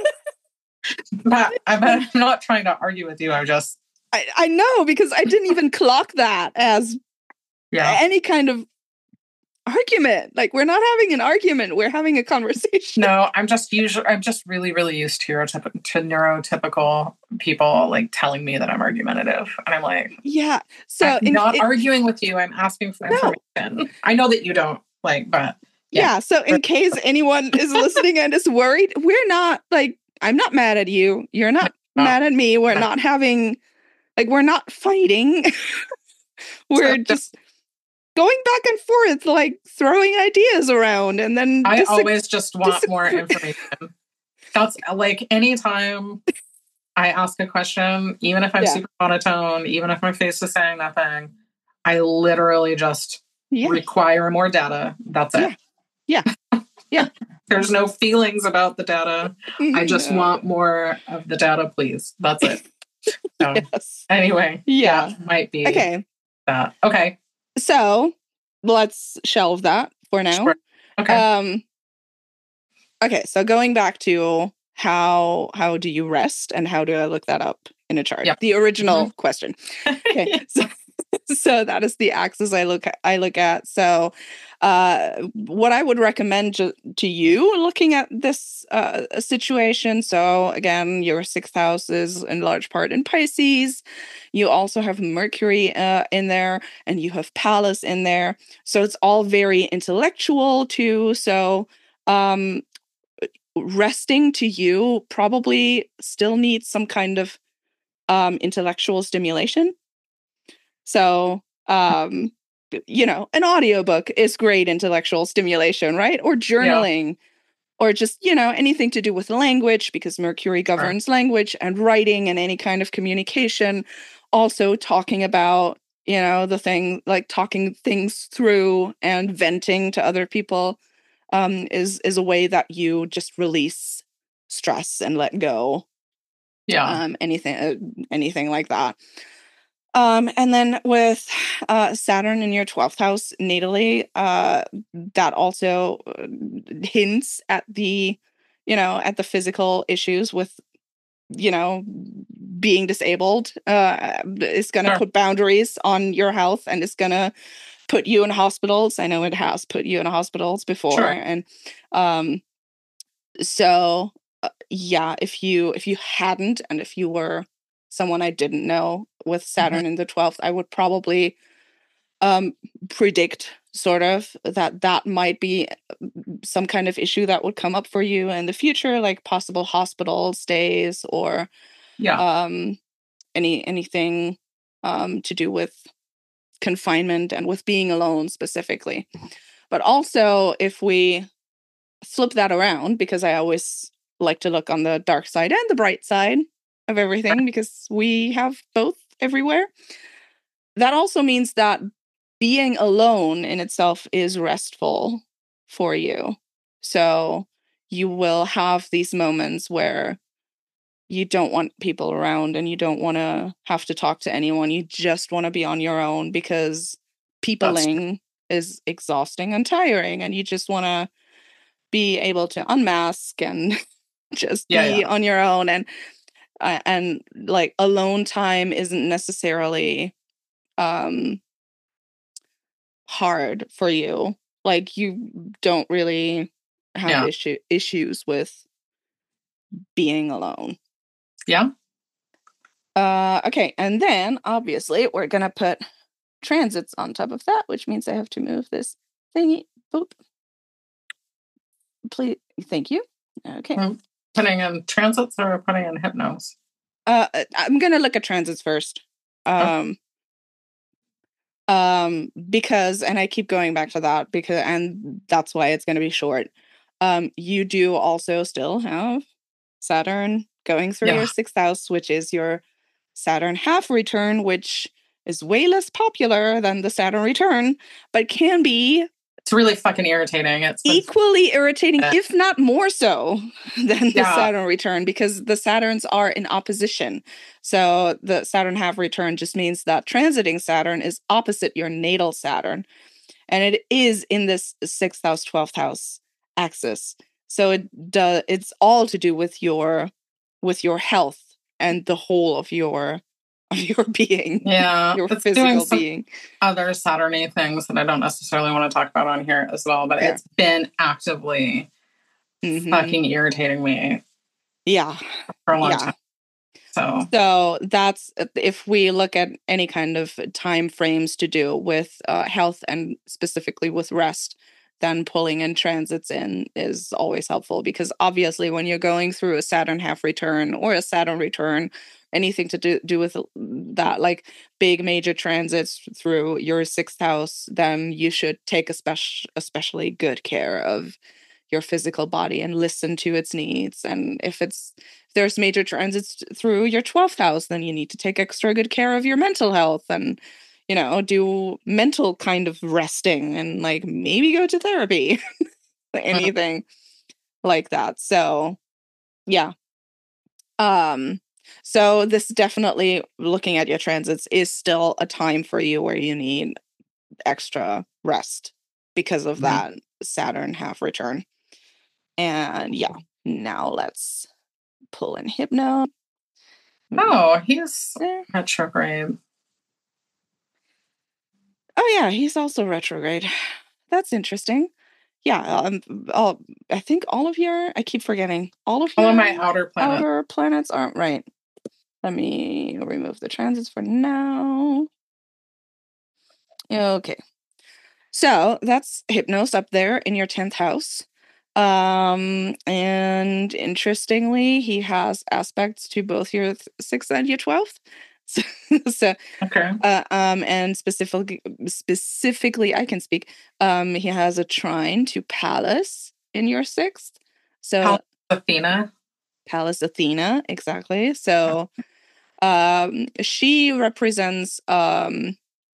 But I'm not trying to argue with you. I'm just, I, I know, because I didn't even clock that as yeah. any kind of argument. Like, we're not having an argument. We're having a conversation. No, I'm just usually, I'm just really, really used to, neurotyp- to neurotypical people like telling me that I'm argumentative. And I'm like, Yeah. So I'm in, not it, arguing with you. I'm asking for No. information. I know that you don't like, but yeah. So in case anyone is listening and is worried, we're not like, I'm not mad at you. You're not No. mad at me. We're No. not having, like, we're not fighting. We're So- just going back and forth, like throwing ideas around, and then I dis- always just want disagree. more information. That's like anytime I ask a question, even if I'm Yeah. super monotone, even if my face is saying nothing, I literally just Yeah. require more data. That's it. Yeah. Yeah. There's no feelings about the data. I just No. want more of the data, please. That's it. So Yes. anyway, Yeah. that might be Okay. that. Okay. So let's shelve that for now. Sure. Okay. Um. Okay. So going back to how how do you rest and how do I look that up in a chart? Yep. The original Mhm. question. Okay. So, so that is the axis I look at, I look at. So uh, what I would recommend to, to you looking at this uh, situation. So again, your sixth house is in large part in Pisces. You also have Mercury uh, in there, and you have Pallas in there. So it's all very intellectual too. So um, resting to you probably still needs some kind of um, intellectual stimulation. So, um, you know, an audiobook is great intellectual stimulation, right? Or journaling, yeah. Or just, you know, anything to do with language, because Mercury governs sure. language and writing and any kind of communication. Also talking about, you know, the thing, like talking things through and venting to other people um, is, is a way that you just release stress and let go. Yeah. Um, anything, uh, anything like that. Um, and then with uh, Saturn in your twelfth house natally, uh, that also hints at the, you know, at the physical issues with, you know, being disabled. Uh, it's going to sure. put boundaries on your health, and it's going to put you in hospitals. I know it has put you in hospitals before. Sure. And um, so, uh, yeah, if you if you hadn't, and if you were someone I didn't know with Saturn mm-hmm. in the twelfth, I would probably um, predict sort of that that might be some kind of issue that would come up for you in the future, like possible hospital stays or yeah. um, any anything um, to do with confinement and with being alone specifically. But also, if we flip that around, because I always like to look on the dark side and the bright side of everything, because we have both everywhere. That also means that being alone in itself is restful for you. So you will have these moments where you don't want people around and you don't want to have to talk to anyone. You just want to be on your own, because peopling is exhausting and tiring, and you just want to be able to unmask and just yeah, be yeah. on your own. And Uh, and like alone time isn't necessarily um, hard for you. Like, you don't really have Yeah. issue issues with being alone. Yeah. Uh, okay, and then obviously we're gonna put transits on top of that, which means I have to move this thingy. Boop. Please, thank you. Okay. Mm. Putting in transits or putting in hypnos? Uh, I'm gonna look at transits first. Um, oh. um, because, and I keep going back to that because, and that's why it's gonna be short. Um, you do also still have Saturn going through Yeah. your sixth house, which is your Saturn half return, which is way less popular than the Saturn return, but can be it's really fucking irritating. It's equally irritating, uh, if not more so, than the yeah. Saturn return, because the Saturns are in opposition. So the Saturn half return just means that transiting Saturn is opposite your natal Saturn, and it is in this sixth house, twelfth house axis. So it does. It's all to do with your with your health and the whole of your of your being. Yeah, your it's physical doing some being. Other Saturn-y things that I don't necessarily want to talk about on here as well, but Fair. It's been actively mm-hmm. fucking irritating me. Yeah, for a long yeah. time. So, so that's if we look at any kind of time frames to do with uh, health and specifically with rest, then pulling in transits in is always helpful, because obviously when you're going through a Saturn half return or a Saturn return, anything to do, do with that, like big major transits through your sixth house, then you should take a special, especially good care of your physical body and listen to its needs. And if it's if there's major transits through your twelfth house, then you need to take extra good care of your mental health and, you know, do mental kind of resting and like maybe go to therapy, anything mm-hmm. like that. So, yeah. Um, so this definitely, looking at your transits, is still a time for you where you need extra rest because of mm-hmm. that Saturn half return. And yeah, now let's pull in Hypno. Oh, he's retrograde. Oh yeah, he's also retrograde. That's interesting. Yeah, um, all, I think all of your, I keep forgetting, all of your all of my outer planets. outer planets aren't right. Let me remove the transits for now. Okay. So that's Hypnos up there in your tenth house. Um, and interestingly, he has aspects to both your sixth and your twelfth. So, so okay. Uh, um, and specifically, specifically, I can speak. Um, he has a trine to Pallas in your sixth. So Pallas Athena. Pallas Athena, exactly. So, um, she represents um,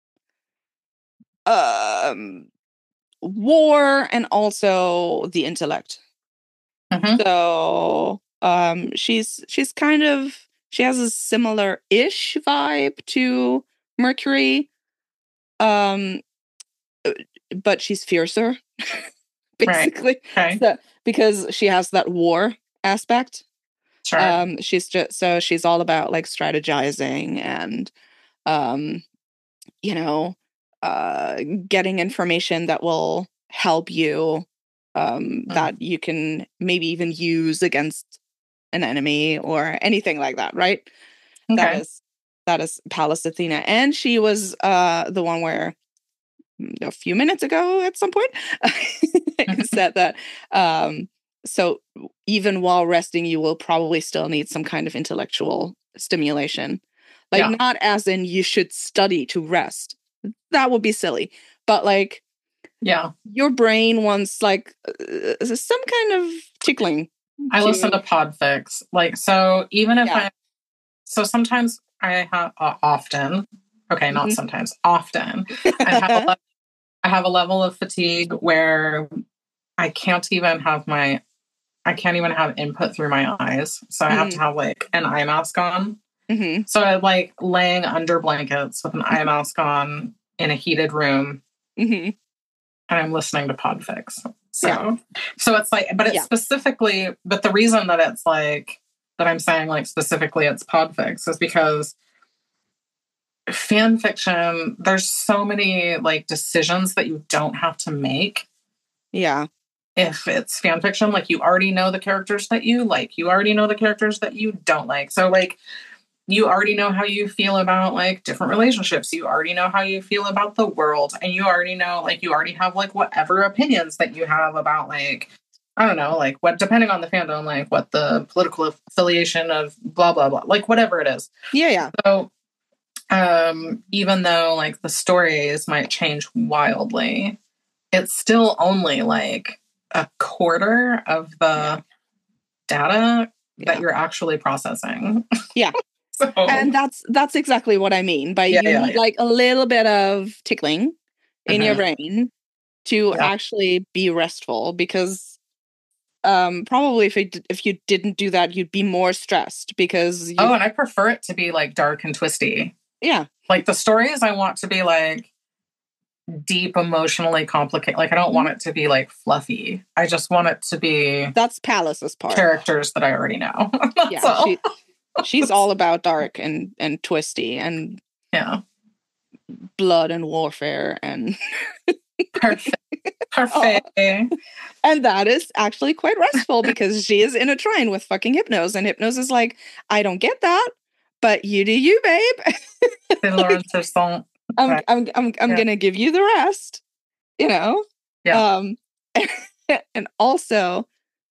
um, war and also the intellect. Mm-hmm. So, um, she's she's kind of she has a similar-ish vibe to Mercury. Um, but she's fiercer, basically. Right. Okay. So, because she has that war aspect. Sure. Um, she's just so she's all about like strategizing and, um, you know, uh, getting information that will help you, um, mm. that you can maybe even use against an enemy or anything like that. Right. Okay. That is that is Pallas Athena, and she was uh the one where. A few minutes ago at some point said that um so even while resting you will probably still need some kind of intellectual stimulation, like yeah. Not as in you should study to rest, that would be silly, but like yeah your brain wants like uh, some kind of tickling. I to... listen to Podfix, like, so even if yeah. I so sometimes I have uh, often okay not mm-hmm. sometimes often I have a level, I have a level of fatigue where I can't even have my I can't even have input through my eyes, so I mm-hmm. have to have like an eye mask on. Mm-hmm. So I like laying under blankets with an eye mask on in a heated room, mm-hmm. and I'm listening to Podfix. So yeah. so it's like, but it's yeah. specifically, but the reason that it's like that I'm saying like specifically it's Podfix is because fan fiction, there's so many like decisions that you don't have to make Yeah. If it's fan fiction, like you already know the characters that you like, you already know the characters that you don't like. So like you already know how you feel about like different relationships. You already know how you feel about the world. And you already know, like, you already have like whatever opinions that you have about like, I don't know, like what, depending on the fandom, like what the political affiliation of blah, blah, blah, like whatever it is. Yeah, yeah. So um, even though like the stories might change wildly, it's still only like a quarter of the yeah. data yeah. that you're actually processing. Yeah. So, and that's that's exactly what I mean by yeah, you yeah, need yeah. like a little bit of tickling in Mhm. your brain to Yeah. actually be restful, because um probably if it, if you didn't do that, you'd be more stressed because you, oh, and I prefer it to be like dark and twisty. Yeah. Like the stories I want to be like deep, emotionally complicated. Like I don't mm-hmm. want it to be like fluffy. I just want it to be that's Palace's part. Characters that I already know. yeah, all. she she's all about dark and and twisty and yeah, blood and warfare and perfect, perfect. Oh. And that is actually quite restful because she is in a trine with fucking Hypnos, and Hypnos is like, I don't get that, but you do you, babe. like, I'm I'm I'm I'm yeah. gonna give you the rest, you know. Yeah. Um, and also,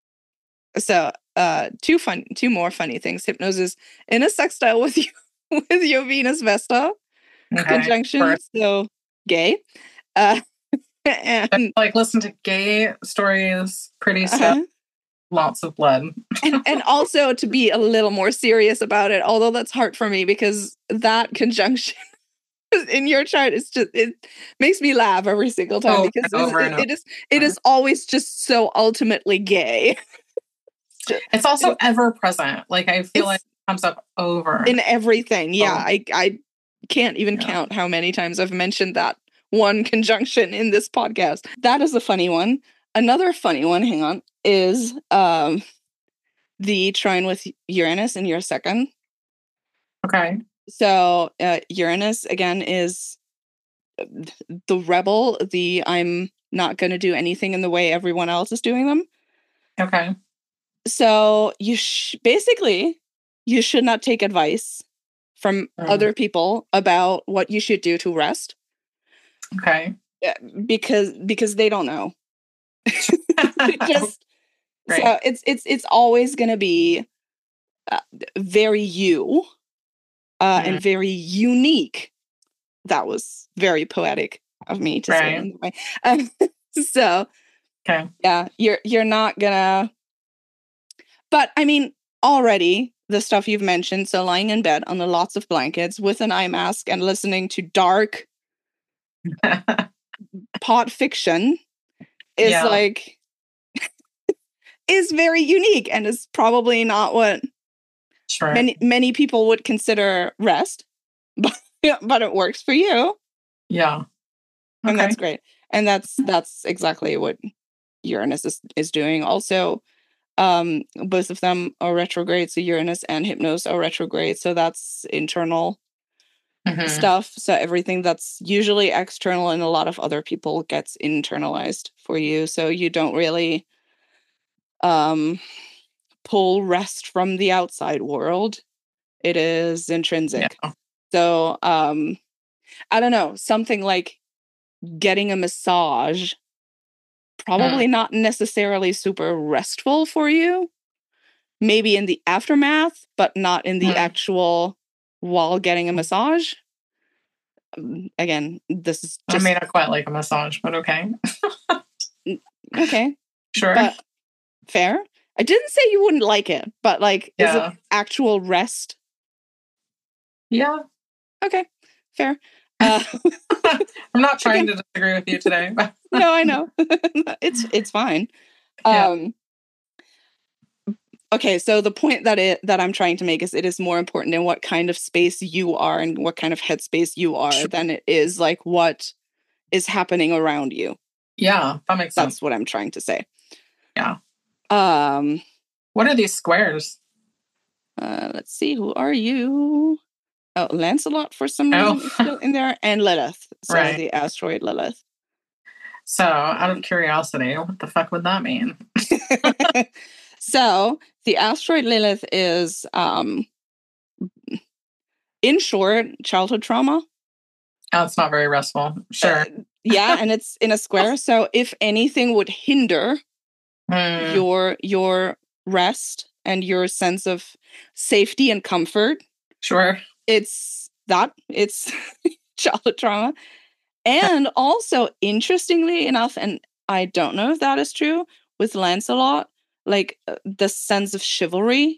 so uh, two fun, two more funny things. Hypnos is in a sextile with you with your Venus Vesta okay. conjunction, First. so gay. Uh, and like listen to gay stories, pretty stuff. Uh-huh. Lots of blood. and, and also to be a little more serious about it, although that's hard for me because that conjunction in your chart is just, it makes me laugh every single time over because over it, it is it is always just so ultimately gay. It's also ever present. Like I feel like it comes up over in everything. Yeah, oh. I I can't even yeah. count how many times I've mentioned that one conjunction in this podcast. That is a funny one. Another funny one, hang on, is um, the trine with Uranus in your second. Okay. So uh, Uranus, again, is the rebel, the I'm not going to do anything in the way everyone else is doing them. Okay. So you sh- basically, you should not take advice from mm. other people about what you should do to rest. Okay. Because because they don't know. Just right. So it's it's it's always going to be uh, very you uh, mm. and very unique. That was very poetic of me to right. say in the way. Um, so okay, yeah, you're you're not gonna. But I mean, already the stuff you've mentioned. So lying in bed under lots of blankets with an eye mask and listening to dark pot fiction is yeah. like is very unique and is probably not what sure. many many people would consider rest, but but it works for you. Yeah, okay. And that's great. And that's that's exactly what Uranus is, is doing. Also, um, both of them are retrograde. So Uranus and Hypnos are retrograde. So that's internal mm-hmm. stuff. So everything that's usually external and a lot of other people gets internalized for you. So you don't really um, pull rest from the outside world. It is intrinsic. Yeah. So um, I don't know, something like getting a massage, probably mm. not necessarily super restful for you. Maybe in the aftermath, but not in the mm. actual while getting a massage. Um, again, this is just... I may not quite like a massage, but okay. Okay. Sure. But fair. I didn't say you wouldn't like it, but like, yeah. is it actual rest? Yeah. Okay. Fair. Uh, I'm not trying again, to disagree with you today. But no, I know. it's it's fine. Yeah. Um Okay, so the point that it that I'm trying to make is it is more important in what kind of space you are and what kind of headspace you are sure. than it is like what is happening around you. Yeah, that makes That's sense. what I'm trying to say. Yeah. Um, what are these squares? Uh, let's see. Who are you? Oh, Lancelot for some reason oh. is still in there, and Lilith. So right. the asteroid Lilith. So, out of curiosity, what the fuck would that mean? So, the asteroid Lilith is, um, in short, childhood trauma. Oh, it's not very restful. Sure. Uh, yeah, and it's in a square. So, if anything would hinder Mm, your your rest and your sense of safety and comfort, sure. it's that. It's childhood trauma. And also, interestingly enough, and I don't know if that is true, with Lancelot, like uh, the sense of chivalry.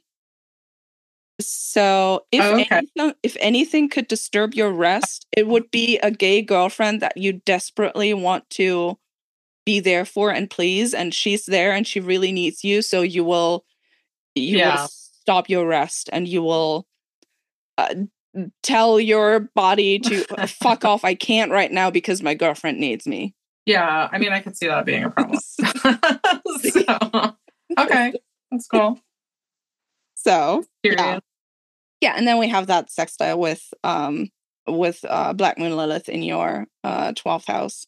So if Oh, okay. anything, if anything could disturb your rest, it would be a gay girlfriend that you desperately want to be there for and please, and she's there and she really needs you, so you will you will Yeah. stop your rest and you will uh, tell your body to uh, fuck off. I can't right now because my girlfriend needs me. Yeah. I mean, I could see that being a problem. So, okay. That's cool. So yeah, Curious. yeah, and then we have that sextile with um with uh, Black Moon Lilith in your uh twelfth house.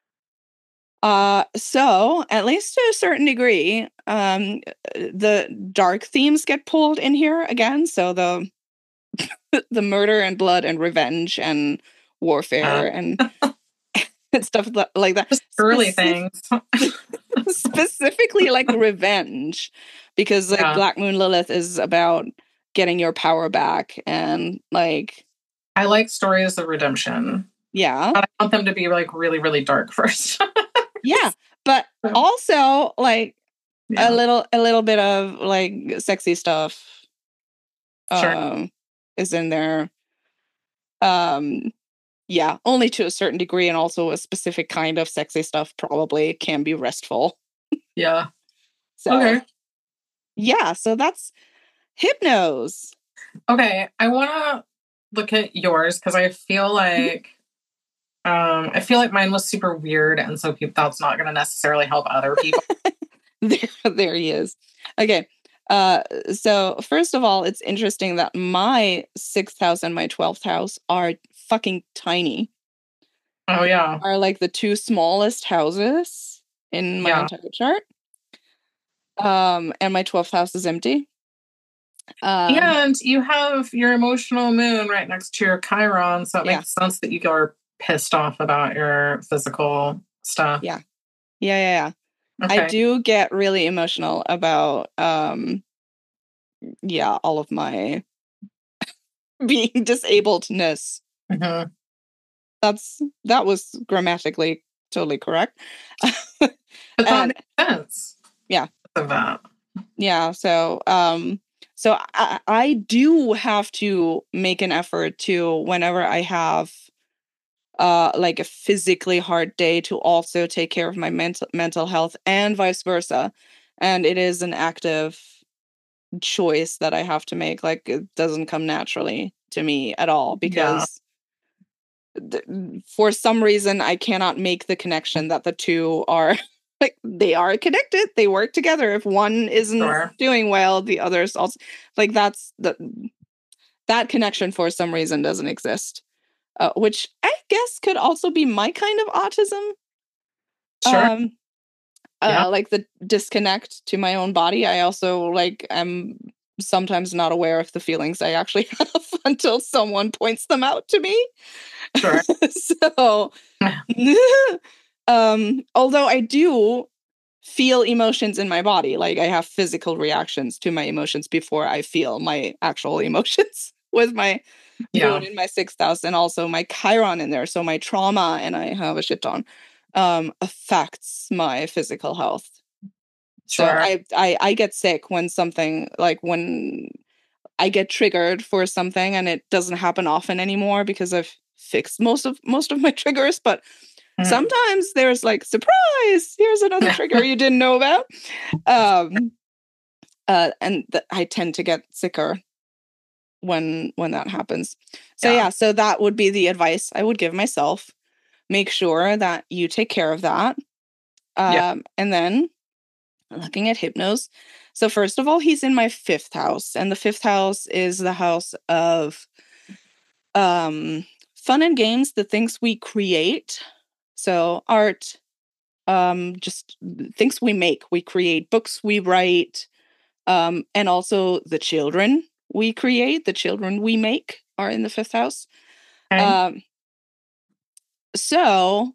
Uh, so at least to a certain degree, um, the dark themes get pulled in here again. So the the murder and blood and revenge and warfare Uh, and, and stuff like that. just early Specific- things. specifically like revenge, because like Yeah. Black Moon Lilith is about getting your power back and like I like stories of redemption, yeah, but I want them to be like really, really dark first. yeah, but So, also like yeah. a little a little bit of like sexy stuff Sure. um is in there. Um yeah, only to a certain degree, and also a specific kind of sexy stuff probably can be restful. Yeah. So Okay. yeah, so that's Hypnos. Okay. I want to look at yours because I feel like um I feel like mine was super weird, and so people, that's not going to necessarily help other people. there, there he is. Okay. Uh, so first of all, it's interesting that my sixth house and my twelfth house are fucking tiny. Oh yeah. Are like the two smallest houses in my Yeah. entire chart. Um, and my twelfth house is empty. Um, And you have your emotional moon right next to your Chiron, so it Yeah. makes sense that you are pissed off about your physical stuff. Yeah. yeah, yeah, yeah. Okay. I do get really emotional about, um, yeah, all of my being disabledness. Mhm. That's that was grammatically totally correct. But that And makes sense. yeah. Of that. yeah, so um, so I, I do have to make an effort to, whenever I have uh like a physically hard day, to also take care of my mental mental health and vice versa. And it is an active choice that I have to make. Like it doesn't come naturally to me at all, because th- for some reason I cannot make the connection that the two are like they are connected. They work together. If one isn't Sure. doing well, the other's also like that's the that connection for some reason doesn't exist. Uh, which I guess could also be my kind of autism. Sure. Um, Yeah. uh, like the disconnect to my own body. I also like am sometimes not aware of the feelings I actually have until someone points them out to me. Sure. So, um, although I do feel emotions in my body, like I have physical reactions to my emotions before I feel my actual emotions with my Yeah. moon in my sixth house and also my Chiron in there. So my trauma, and I have a shit ton, um, affects my physical health. So Sure. I, I I get sick when something like when I get triggered for something, and it doesn't happen often anymore because I've fixed most of most of my triggers, but Mhm. sometimes there's like, surprise, here's another trigger you didn't know about. Um uh and th- I tend to get sicker when when that happens. So Yeah. yeah, so that would be the advice I would give myself. Make sure that you take care of that. Um Yeah. and then looking at Hypnos. So first of all, he's in my fifth house, and the fifth house is the house of um fun and games, the things we create. So art, um, just things we make. We create books, we write, um, and also the children we create, the children we make are in the fifth house. Okay. Um, so,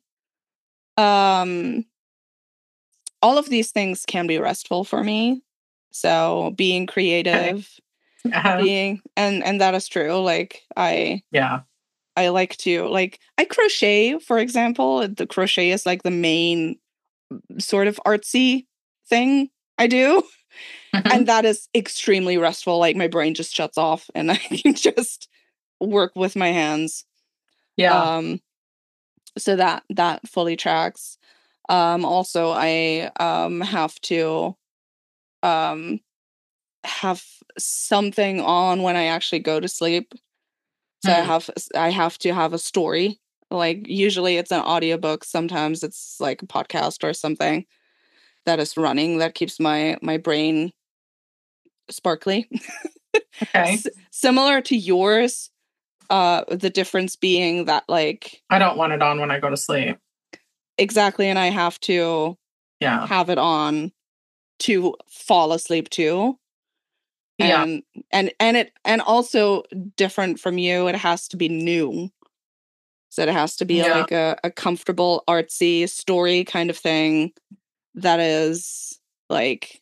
um, all of these things can be restful for me. So being creative, Okay. Uh-huh. being and and that is true. Like I yeah. I like to like I crochet, for example. The crochet is like the main sort of artsy thing I do. Mhm. And that is extremely restful. Like my brain just shuts off and I can just work with my hands. Yeah. Um so that that fully tracks. Um also I um have to um have something on when I actually go to sleep. So I Mm. have I have to have a story. Like usually it's an audiobook, sometimes it's like a podcast or something that is running that keeps my my brain sparkly. Okay. S- similar to yours, uh the difference being that like I don't want it on when I go to sleep. exactly, and I have to Yeah. have it on to fall asleep too. Yeah. And and and it and also different from you, it has to be new. So it has to be Yeah. like a, a comfortable, artsy story kind of thing that is like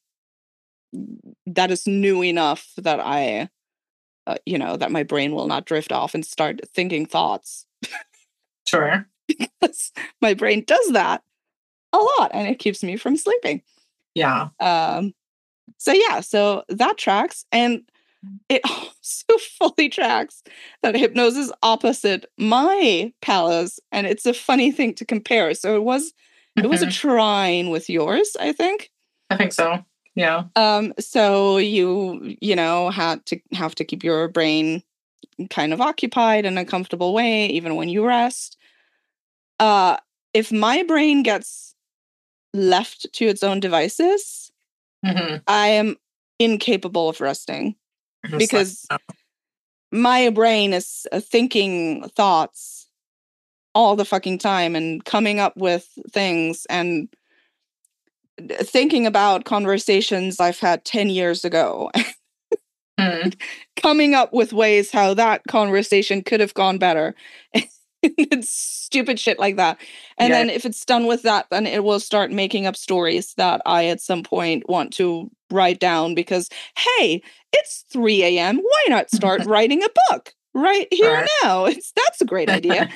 that is new enough that I, uh, you know, that my brain will not drift off and start thinking thoughts. Sure. My brain does that a lot, and it keeps me from sleeping. Yeah. Um, so yeah, so that tracks, and it also fully tracks that Hypnose is opposite my palace, and it's a funny thing to compare. So it was it was a Mhm. trine with yours, I think. I think so. Yeah. Um, so you you know had to have to keep your brain kind of occupied in a comfortable way, even when you rest. Uh, if my brain gets left to its own devices, Mhm. I am incapable of resting I'm just like, because oh. my brain is uh, thinking thoughts all the fucking time and coming up with things and thinking about conversations I've had ten years ago. Mm. Coming up with ways how that conversation could have gone better. It's stupid shit like that. And Yeah. then if it's done with that, then it will start making up stories that I at some point want to write down because, hey, it's three a.m. Why not start writing a book right here Sure. now? It's that's a great idea.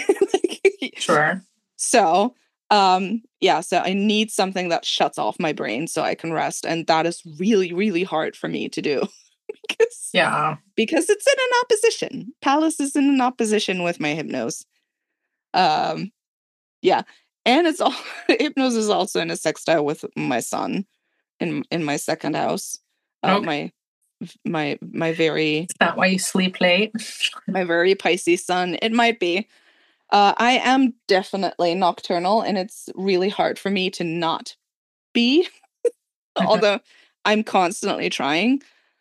Sure. So, um, yeah, so I need something that shuts off my brain so I can rest. And that is really, really hard for me to do. because, Yeah. because it's in an opposition. Palace is in an opposition with my Hypnose. Um, yeah. And it's all Hypnose is also in a sextile with my son in in my second house. Uh, Okay. my my my very Is that why you sleep late? my very Pisces son. It might be. Uh, I am definitely nocturnal, and it's really hard for me to not be. Although I'm constantly trying.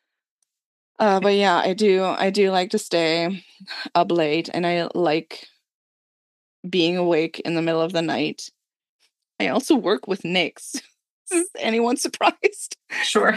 Uh, but yeah, I do. I do like to stay up late, and I like being awake in the middle of the night. I also work with Nyx. Is anyone surprised? Sure.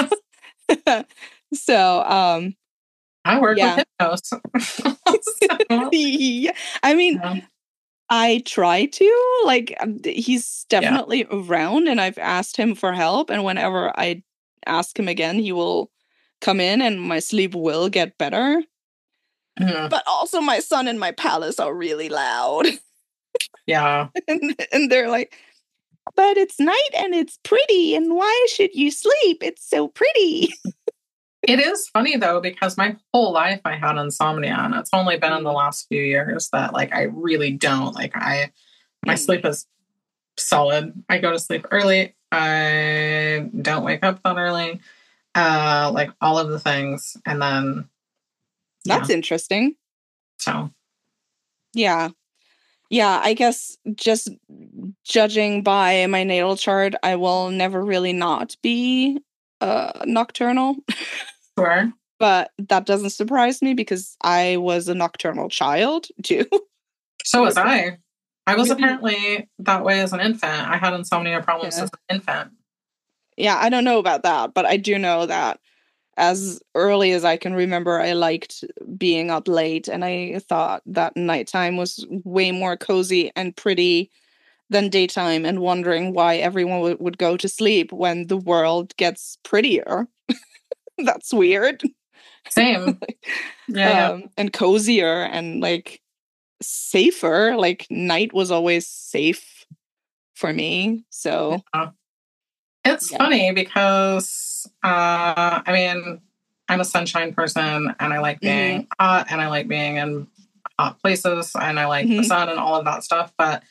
So, um, I work yeah. with Hypnose. So, yeah. I mean, yeah. I try to. Like, um, he's definitely around, and I've asked him for help. And whenever I ask him again, he will come in, and my sleep will get better. Mhm. But also, my son and my palace are really loud. Yeah. and, and they're like, but it's night and it's pretty, and why should you sleep? It's so pretty. It is funny though, because my whole life I had insomnia, and it's only been in the last few years that like I really don't. Like I my Mm. sleep is solid. I go to sleep early. I don't wake up that early. Uh like all of the things. And then That's yeah. interesting. So Yeah. Yeah, I guess just judging by my natal chart, I will never really not be uh, nocturnal. sure. But that doesn't surprise me because I was a nocturnal child too. So was I. I was Really? apparently that way as an infant. I had insomnia problems Yeah. as an infant. Yeah, I don't know about that, but I do know that as early as I can remember, I liked being up late, and I thought that nighttime was way more cozy and pretty than daytime, and wondering why everyone w- would go to sleep when the world gets prettier. That's weird. Same. Yeah, yeah. Um, and cozier and like safer. Like night was always safe for me. So yeah. It's yeah. funny because, uh, I mean, I'm a sunshine person and I like Hmm. being hot and I like being in hot places and I like the Hmm. sun and all of that stuff. But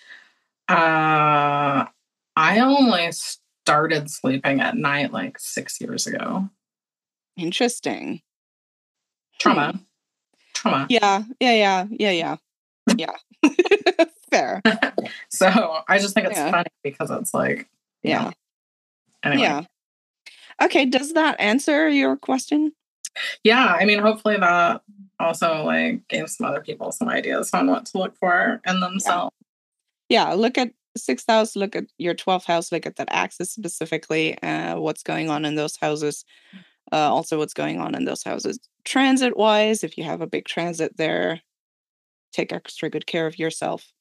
uh, I only started sleeping at night like six years ago. Interesting. Trauma. Hmm. Trauma. Yeah, yeah, yeah, yeah, yeah, yeah. Fair. So I just think it's Yeah, funny because it's like, yeah. yeah, Anyway. yeah. Okay, does that answer your question? Yeah, I mean, hopefully that also like gave some other people some ideas on what to look for in Yeah. themselves. Yeah, look at sixth house, look at your twelfth house, look at that axis specifically, uh, what's going on in those houses, uh, also what's going on in those houses. Transit wise, if you have a big transit there, take extra good care of yourself.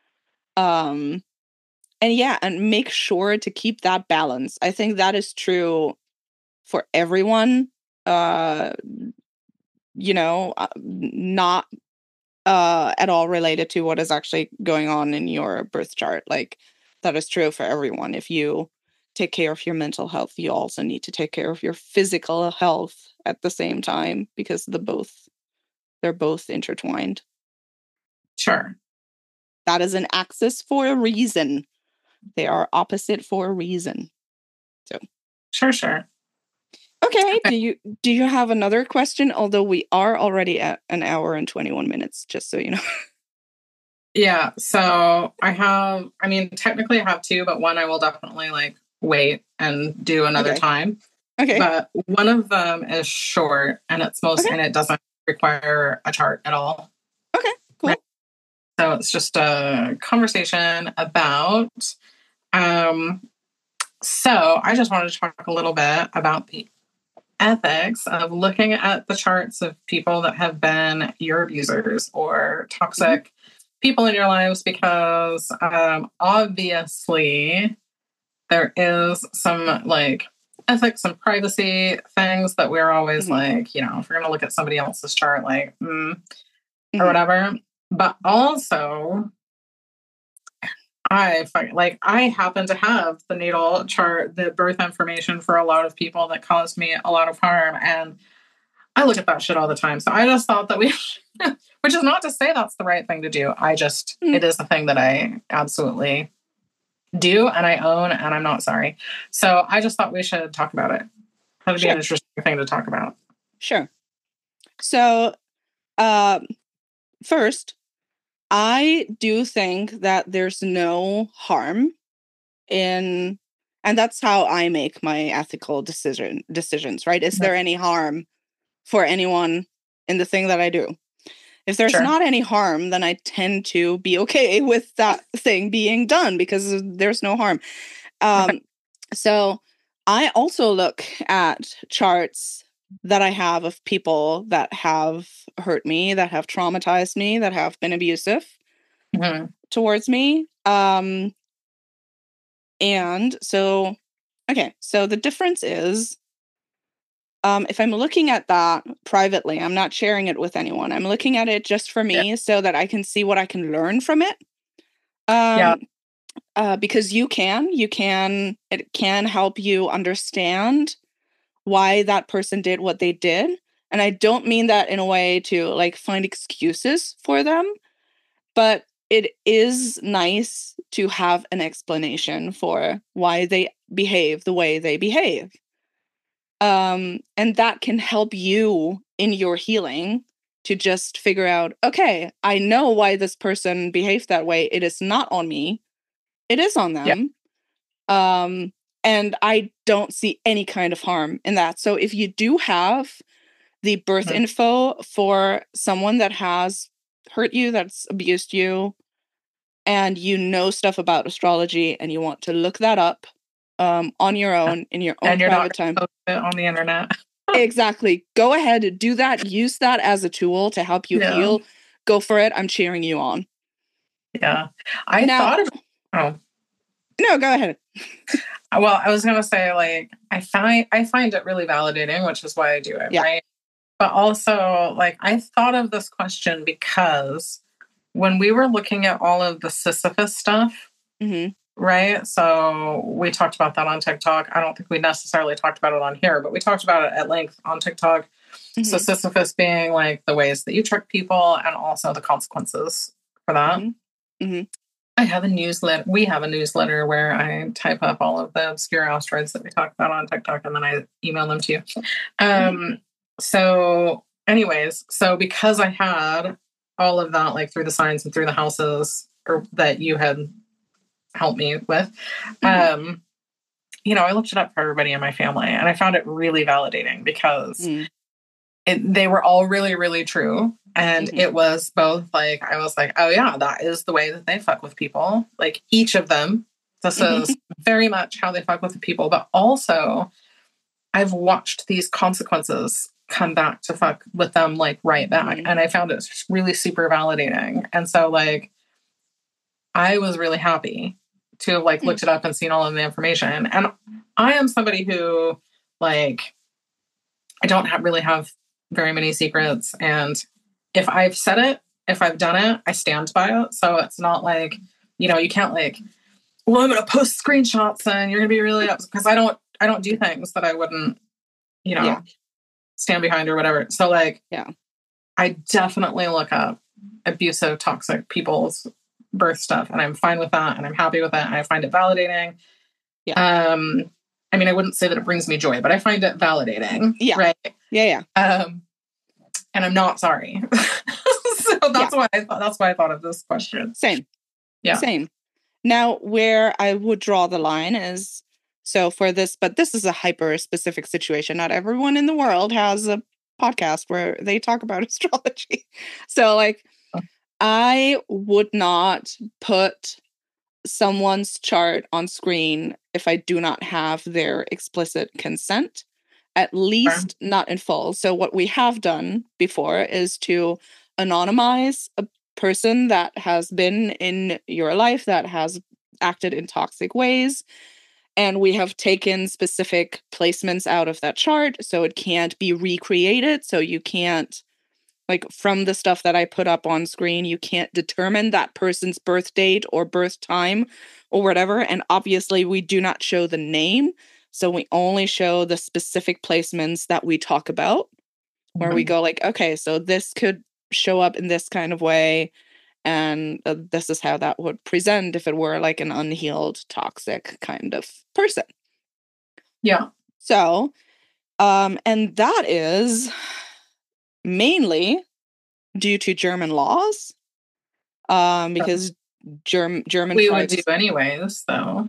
Um, and yeah, and make sure to keep that balance. I think that is true for everyone. Uh, you know, uh, not uh at all related to what is actually going on in your birth chart. Like that is true for everyone. If you take care of your mental health, you also need to take care of your physical health at the same time, because the both they're both intertwined. Sure. That is an axis for a reason. They are opposite for a reason. So Sure, sure. okay, do you do you have another question? Although we are already at an hour and twenty-one minutes, just so you know. Yeah. So I have, I mean, technically I have two, but one I will definitely like wait and do another Okay. time. Okay. But one of them is short and it's most, Okay. and it doesn't require a chart at all. Okay. Cool. Right. So it's just a conversation about, um, so I just wanted to talk a little bit about the ethics of looking at the charts of people that have been your abusers or toxic mm-hmm. people in your lives, because um, obviously there is some like ethics and privacy things that we're always mm-hmm. like, you know, if we're going to look at somebody else's chart, like, mm, mm-hmm. or whatever. But also, I like I happen to have the natal chart, the birth information for a lot of people that caused me a lot of harm, and I look at that shit all the time. So I just thought that we, which is not to say that's the right thing to do. I just mm. it is the thing that I absolutely do and I own, and I'm not sorry. So I just thought we should talk about it. That'd sure. be an interesting thing to talk about. Sure. So, uh, first. I do think that there's no harm in, and that's how I make my ethical decision decisions, right? Is there any harm for anyone in the thing that I do? If there's sure. not any harm, then I tend to be okay with that thing being done because there's no harm. Um, okay. So I also look at charts that I have of people that have hurt me, that have traumatized me, that have been abusive. Mm-hmm. towards me. Um, and so, okay, so the difference is, um, if I'm looking at that privately, I'm not sharing it with anyone. I'm looking at it just for me yeah. so that I can see what I can learn from it. Um, yeah. Uh, because you can, you can, it can help you understand why that person did what they did. And I don't mean that in a way to like find excuses for them, but it is nice to have an explanation for why they behave the way they behave. Um, and that can help you in your healing to just figure out, okay, I know why this person behaved that way. It is not on me. It is on them. Yeah. Um, and I don't see any kind of harm in that. So if you do have the birth mm-hmm. info for someone that has hurt you, that's abused you, and you know stuff about astrology and you want to look that up um, on your own in your own and you're private not time. Post it on the internet. Exactly. Go ahead, do that. Use that as a tool to help you Yeah. heal. Go for it. I'm cheering you on. Yeah. I Now- thought of, oh, No, go ahead. well, I was going to say, like, I find, I find it really validating, which is why I do it, Yeah. right? But also, like, I thought of this question because when we were looking at all of the Sisyphus stuff, Mhm. right? So we talked about that on TikTok. I don't think we necessarily talked about it on here, but we talked about it at length on TikTok. So Mhm. Sisyphus being like the ways that you trick people and also the consequences for that. Mhm. Mhm. I have a newsletter. We have a newsletter where I type up all of the obscure asteroids that we talk about on TikTok and then I email them to you. Um, so anyways, so because I had all of that, like through the signs and through the houses or that you had helped me with, Mhm. um, you know, I looked it up for everybody in my family and I found it really validating because Mhm. it, they were all really, really true. And Mhm. it was both like, I was like, oh yeah, that is the way that they fuck with people. Like each of them, this Mhm. is very much how they fuck with the people. But also I've watched these consequences come back to fuck with them like right back. Mhm. And I found it really super validating. And so like, I was really happy to have like looked it up and seen all of the information. And I am somebody who like, I don't have, really have very many secrets. And if I've said it, if I've done it, I stand by it. So it's not like, you know, you can't like, well, I'm going to post screenshots and you're going to be really upset because I don't, I don't do things that I wouldn't, you know, Yeah. stand behind or whatever. So like, Yeah. I definitely look up abusive, toxic people's birth stuff and I'm fine with that and I'm happy with it. And I find it validating. Yeah. Um, I mean, I wouldn't say that it brings me joy, but I find it validating. Yeah. Right. Yeah. Yeah. Um, and I'm not sorry. So that's Yeah. why I thought, that's why I thought of this question. Same. Yeah. Same. Now, where I would draw the line is, so for this, but this is a hyper specific situation. Not everyone in the world has a podcast where they talk about astrology. So like, I would not put someone's chart on screen if I do not have their explicit consent, at least not in full. So what we have done before is to anonymize a person that has been in your life that has acted in toxic ways. And we have taken specific placements out of that chart so it can't be recreated. So you can't, like, from the stuff that I put up on screen, you can't determine that person's birth date or birth time or whatever. And obviously, we do not show the name. So we only show the specific placements that we talk about, where we go like, okay, so this could show up in this kind of way. And uh, this is how that would present if it were like an unhealed, toxic kind of person. Yeah. So, um, and that is mainly due to German laws, um, because Germ- German we tribes would do anyways, though.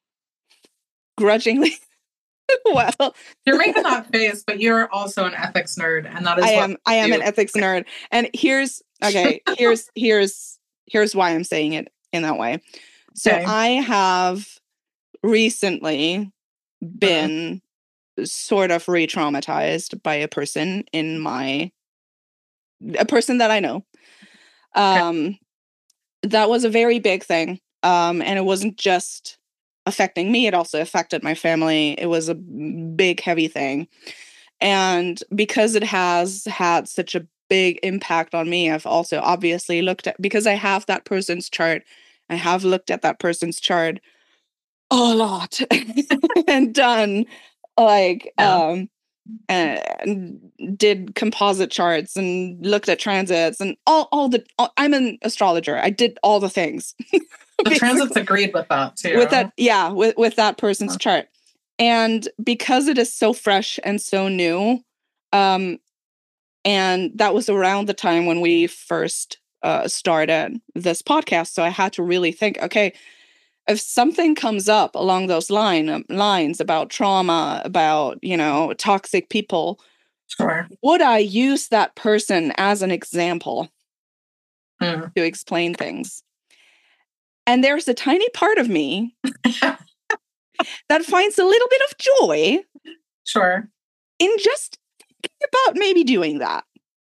grudgingly. Well, you're making that face, but you're also an ethics nerd, and that is I what am. I am do. an ethics nerd, and here's okay. Here's here's here's why I'm saying it in that way. So Okay. I have recently been mm-hmm. sort of re-traumatized by a person in my a person that I know. Um, okay. That was a very big thing, um, and it wasn't just affecting me; it also affected my family. It was a big, heavy thing. And because it has had such a big impact on me, I've also obviously looked at, because I have that person's chart, I have looked at that person's chart a lot and done like, yeah. um, and did composite charts and looked at transits and all, all the, all, I'm an astrologer. I did all the things. The transits agreed with that too. With that, yeah, with, with that person's uh-huh. chart. And because it is so fresh and so new, um, and that was around the time when we first uh, started this podcast. So I had to really think, okay, if something comes up along those line, lines about trauma, about, you know, toxic people, sure. would I use that person as an example mm. to explain things? And there's a tiny part of me that finds a little bit of joy. Sure. In just thinking about maybe doing that.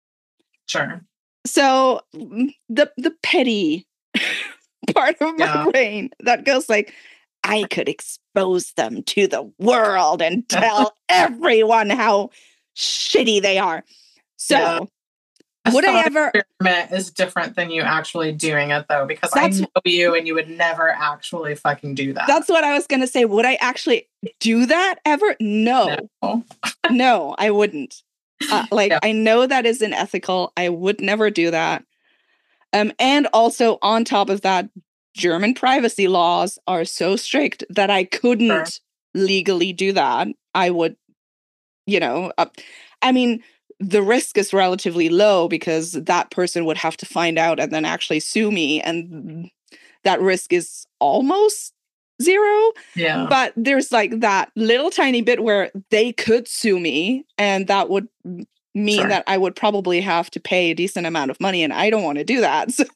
Sure. So the the petty part of my Yeah. brain that goes like, I could expose them to the world and tell everyone how shitty they are. So Yeah. A would I thought ever experiment is different than you actually doing it, though, because I That's- know you and you would never actually fucking do that. That's what I was going to say. Would I actually do that ever? No. No. No, I wouldn't. Uh, like, Yeah. I know that is unethical. I would never do that. Um, and also, on top of that, German privacy laws are so strict that I couldn't Sure. legally do that. I would, you know, uh, I mean, the risk is relatively low because that person would have to find out and then actually sue me. And that risk is almost zero. Yeah. But there's like that little tiny bit where they could sue me, and that would mean Sure. that I would probably have to pay a decent amount of money, and I don't want to do that. So,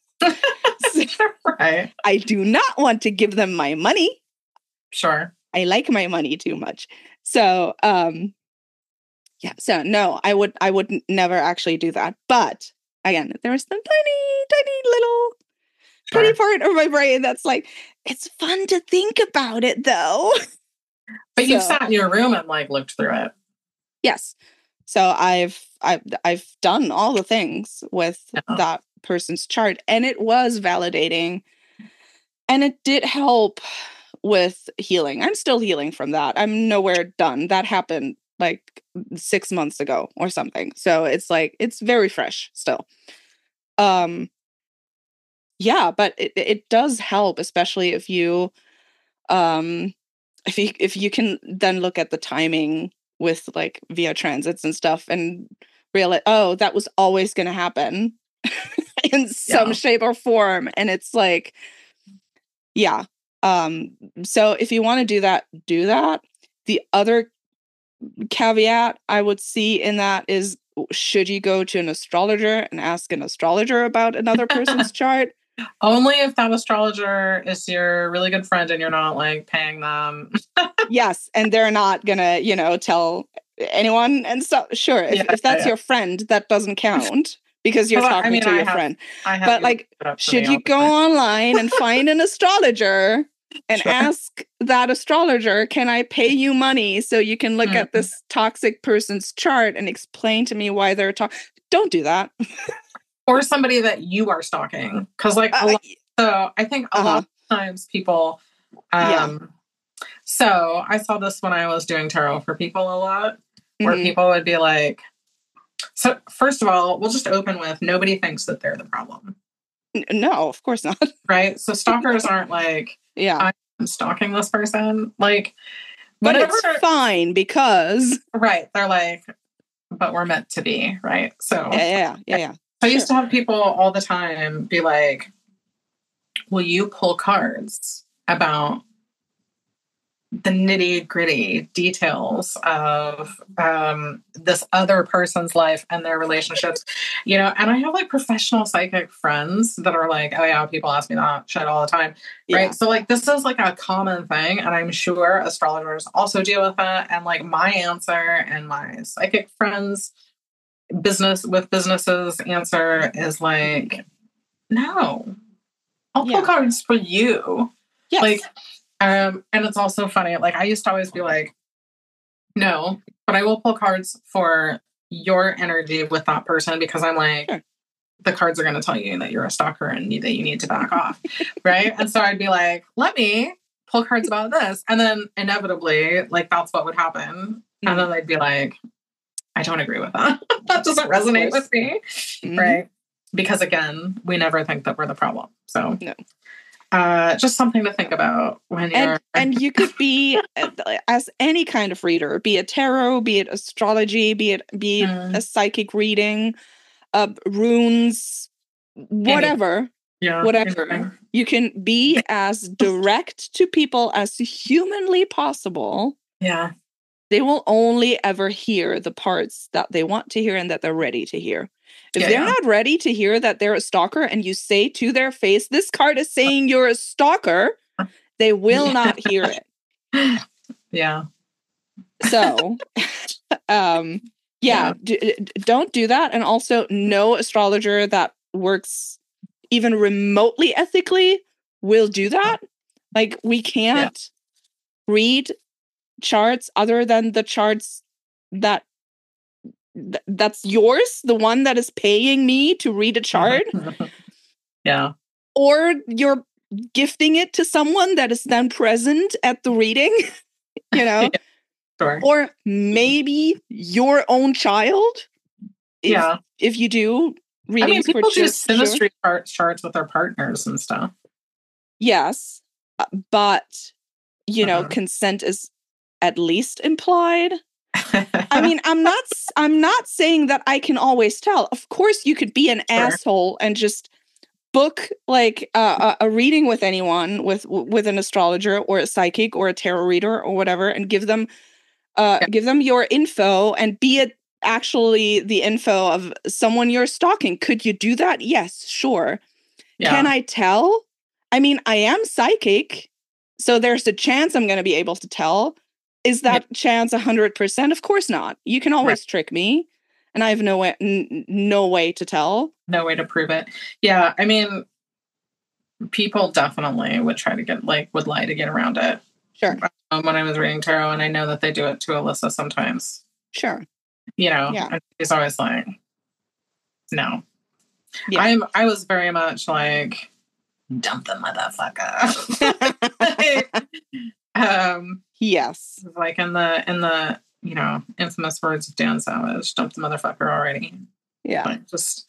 so Right. I do not want to give them my money. Sure. I like my money too much. So, um, yeah. So no, I would, I would n- never actually do that. But again, there's the tiny, tiny little Sure. pretty part of my brain that's like, it's fun to think about it, though. But you've So- sat in your room and like looked through it. Yes. So I've I've I've done all the things with Yeah. that person's chart, and it was validating, and it did help with healing. I'm still healing from that. I'm nowhere done. That happened like six months ago or something. So it's like it's very fresh still. Um yeah, but it, it does help, especially if you um if you if you can then look at the timing with like via transits and stuff and realize, oh, that was always going to happen in some Yeah. shape or form. And it's like, yeah. Um, so if you want to do that, do that. The other caveat I would see in that is, should you go to an astrologer and ask an astrologer about another person's chart? Only if that astrologer is your really good friend and you're not like paying them. Yes, and they're not gonna, you know, tell anyone and so sure. If, Yeah, if that's yeah. your friend, that doesn't count because you're Well, I talking mean, to I your have- friend. I have But you like, look it up for should me you all the go time. online and find an astrologer and Sure. ask that astrologer, can I pay you money so you can look at Mhm. this toxic person's chart and explain to me why they're toxic? Don't do that. Or somebody that you are stalking? Because like a Uh, lot, so I think a Uh-huh. lot of times people. Yeah. Um, So I saw this when I was doing tarot for people a lot, where mhm. people would be like, so first of all, we'll just open with nobody thinks that they're the problem, N- No, of course not. right? So stalkers aren't like, Yeah. I'm stalking this person. Like, But whenever, it's fine because right, they're like, but we're meant to be, right? So yeah, yeah, yeah, yeah. I used to have people all the time be like, will you pull cards about the nitty gritty details of um, this other person's life and their relationships, you know? And I have like professional psychic friends that are like, oh yeah, people ask me that shit all the time. Yeah. Right. So like, this is like a common thing. And I'm sure astrologers also deal with it. And like my answer and my psychic friends business with businesses answer is like, no, I'll pull Yeah. cards for you. Yes. Like, um, and it's also funny. Like I used to always be like, no, but I will pull cards for your energy with that person because I'm like, Sure. the cards are going to tell you that you're a stalker and you- that you need to back off. Right. And so I'd be like, let me pull cards about this. And then inevitably, like that's what would happen. And then they'd be like, I don't agree with that. That doesn't resonate course. with me. Mhm. Right. Because again, we never think that we're the problem. So No. uh, just something to think about when you're. And and you could be uh, as any kind of reader, be it tarot, be it astrology, be it be it Mm. a psychic reading, uh, runes, whatever. yeah, whatever. anything. You can be as direct to people as humanly possible Yeah. They will only ever hear the parts that they want to hear and that they're ready to hear. If Yeah, they're yeah. not ready to hear that they're a stalker and you say to their face, this card is saying you're a stalker, they will Yeah. not hear it. Yeah. So, um, yeah, Yeah. d- d- don't do that. And also, no astrologer that works even remotely ethically will do that. Like, we can't read charts other than the charts that th- that's yours, the one that is paying me to read a chart, Yeah. or you're gifting it to someone that is then present at the reading, you know, Yeah, sure. or maybe your own child. If, Yeah. if you do I mean, readings people for do chil- synastry children. chart- charts with their partners and stuff. Yes, uh, but you know, Mhm. consent is at least implied. I mean, I'm not s- I'm not saying that I can always tell. Of course, you could be an Sure. asshole and just book like uh, a, a reading with anyone, with with an astrologer or a psychic or a tarot reader or whatever, and give them uh, Yeah. give them your info and be it actually the info of someone you're stalking. Could you do that? Yes, sure. Yeah. Can I tell? I mean, I am psychic, so there's a chance I'm going to be able to tell. Is that chance one hundred percent? Of course not. You can always trick me, and I have no way, n- no way to tell. No way to prove it. Yeah, I mean, people definitely would try to get, like, would lie to get around it. Sure, Um, when I was reading tarot, and I know that they do it to Alyssa sometimes. sure. You know, Yeah. and she's always like, no. Yeah. I'm, I was very much like, dump the motherfucker. Like, um, Yes. like in the, in the, you know, infamous words of Dan Savage, dump the motherfucker already. Yeah. Like, just,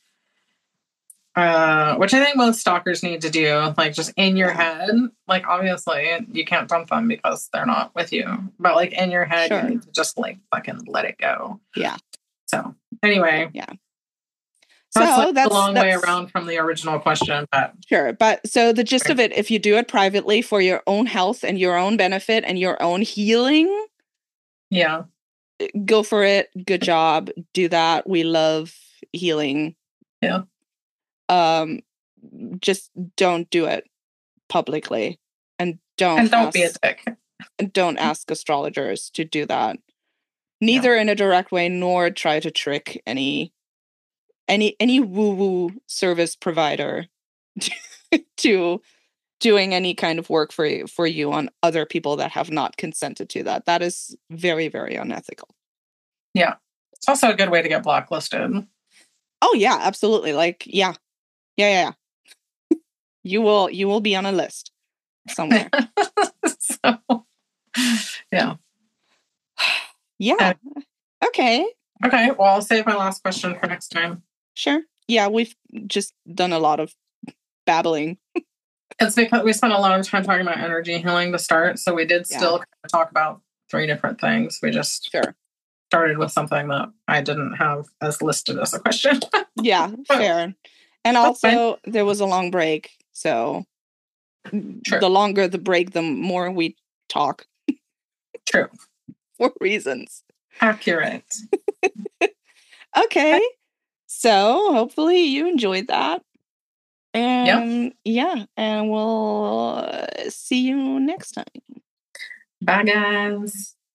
uh, which I think most stalkers need to do, like, just in your head. Like, obviously, you can't dump them because they're not with you, but like in your head, Sure. you need to just like fucking let it go. Yeah. So, anyway, Yeah. that's So like that's a long way that's- around from the original question, but Sure. But so the gist of it, if you do it privately for your own health and your own benefit and your own healing, yeah, go for it. Good job. Do that. We love healing. Yeah. Um, just don't do it publicly, and don't and don't ask, be a dick. and don't ask astrologers to do that. Neither in a direct way, nor try to trick any any any woo woo service provider to doing any kind of work for for you on other people that have not consented to that. That is very, very unethical. Yeah, it's also a good way to get blacklisted. Oh yeah, absolutely. Like yeah, yeah, yeah. yeah. you will you will be on a list somewhere. So, yeah. Yeah. Okay. Okay. Well, I'll save my last question for next time. Sure. Yeah, we've just done a lot of babbling. It's because we spent a lot of time talking about energy healing to start, so we did Yeah. still kind of talk about three different things. We just Sure. started with something that I didn't have as listed as a question. Yeah, fair. And That's also there was a long break, so True. the longer the break, the more we talk True. for reasons. Accurate. Okay. So hopefully you enjoyed that. And yeah, and we'll uh, see you next time. Bye, guys.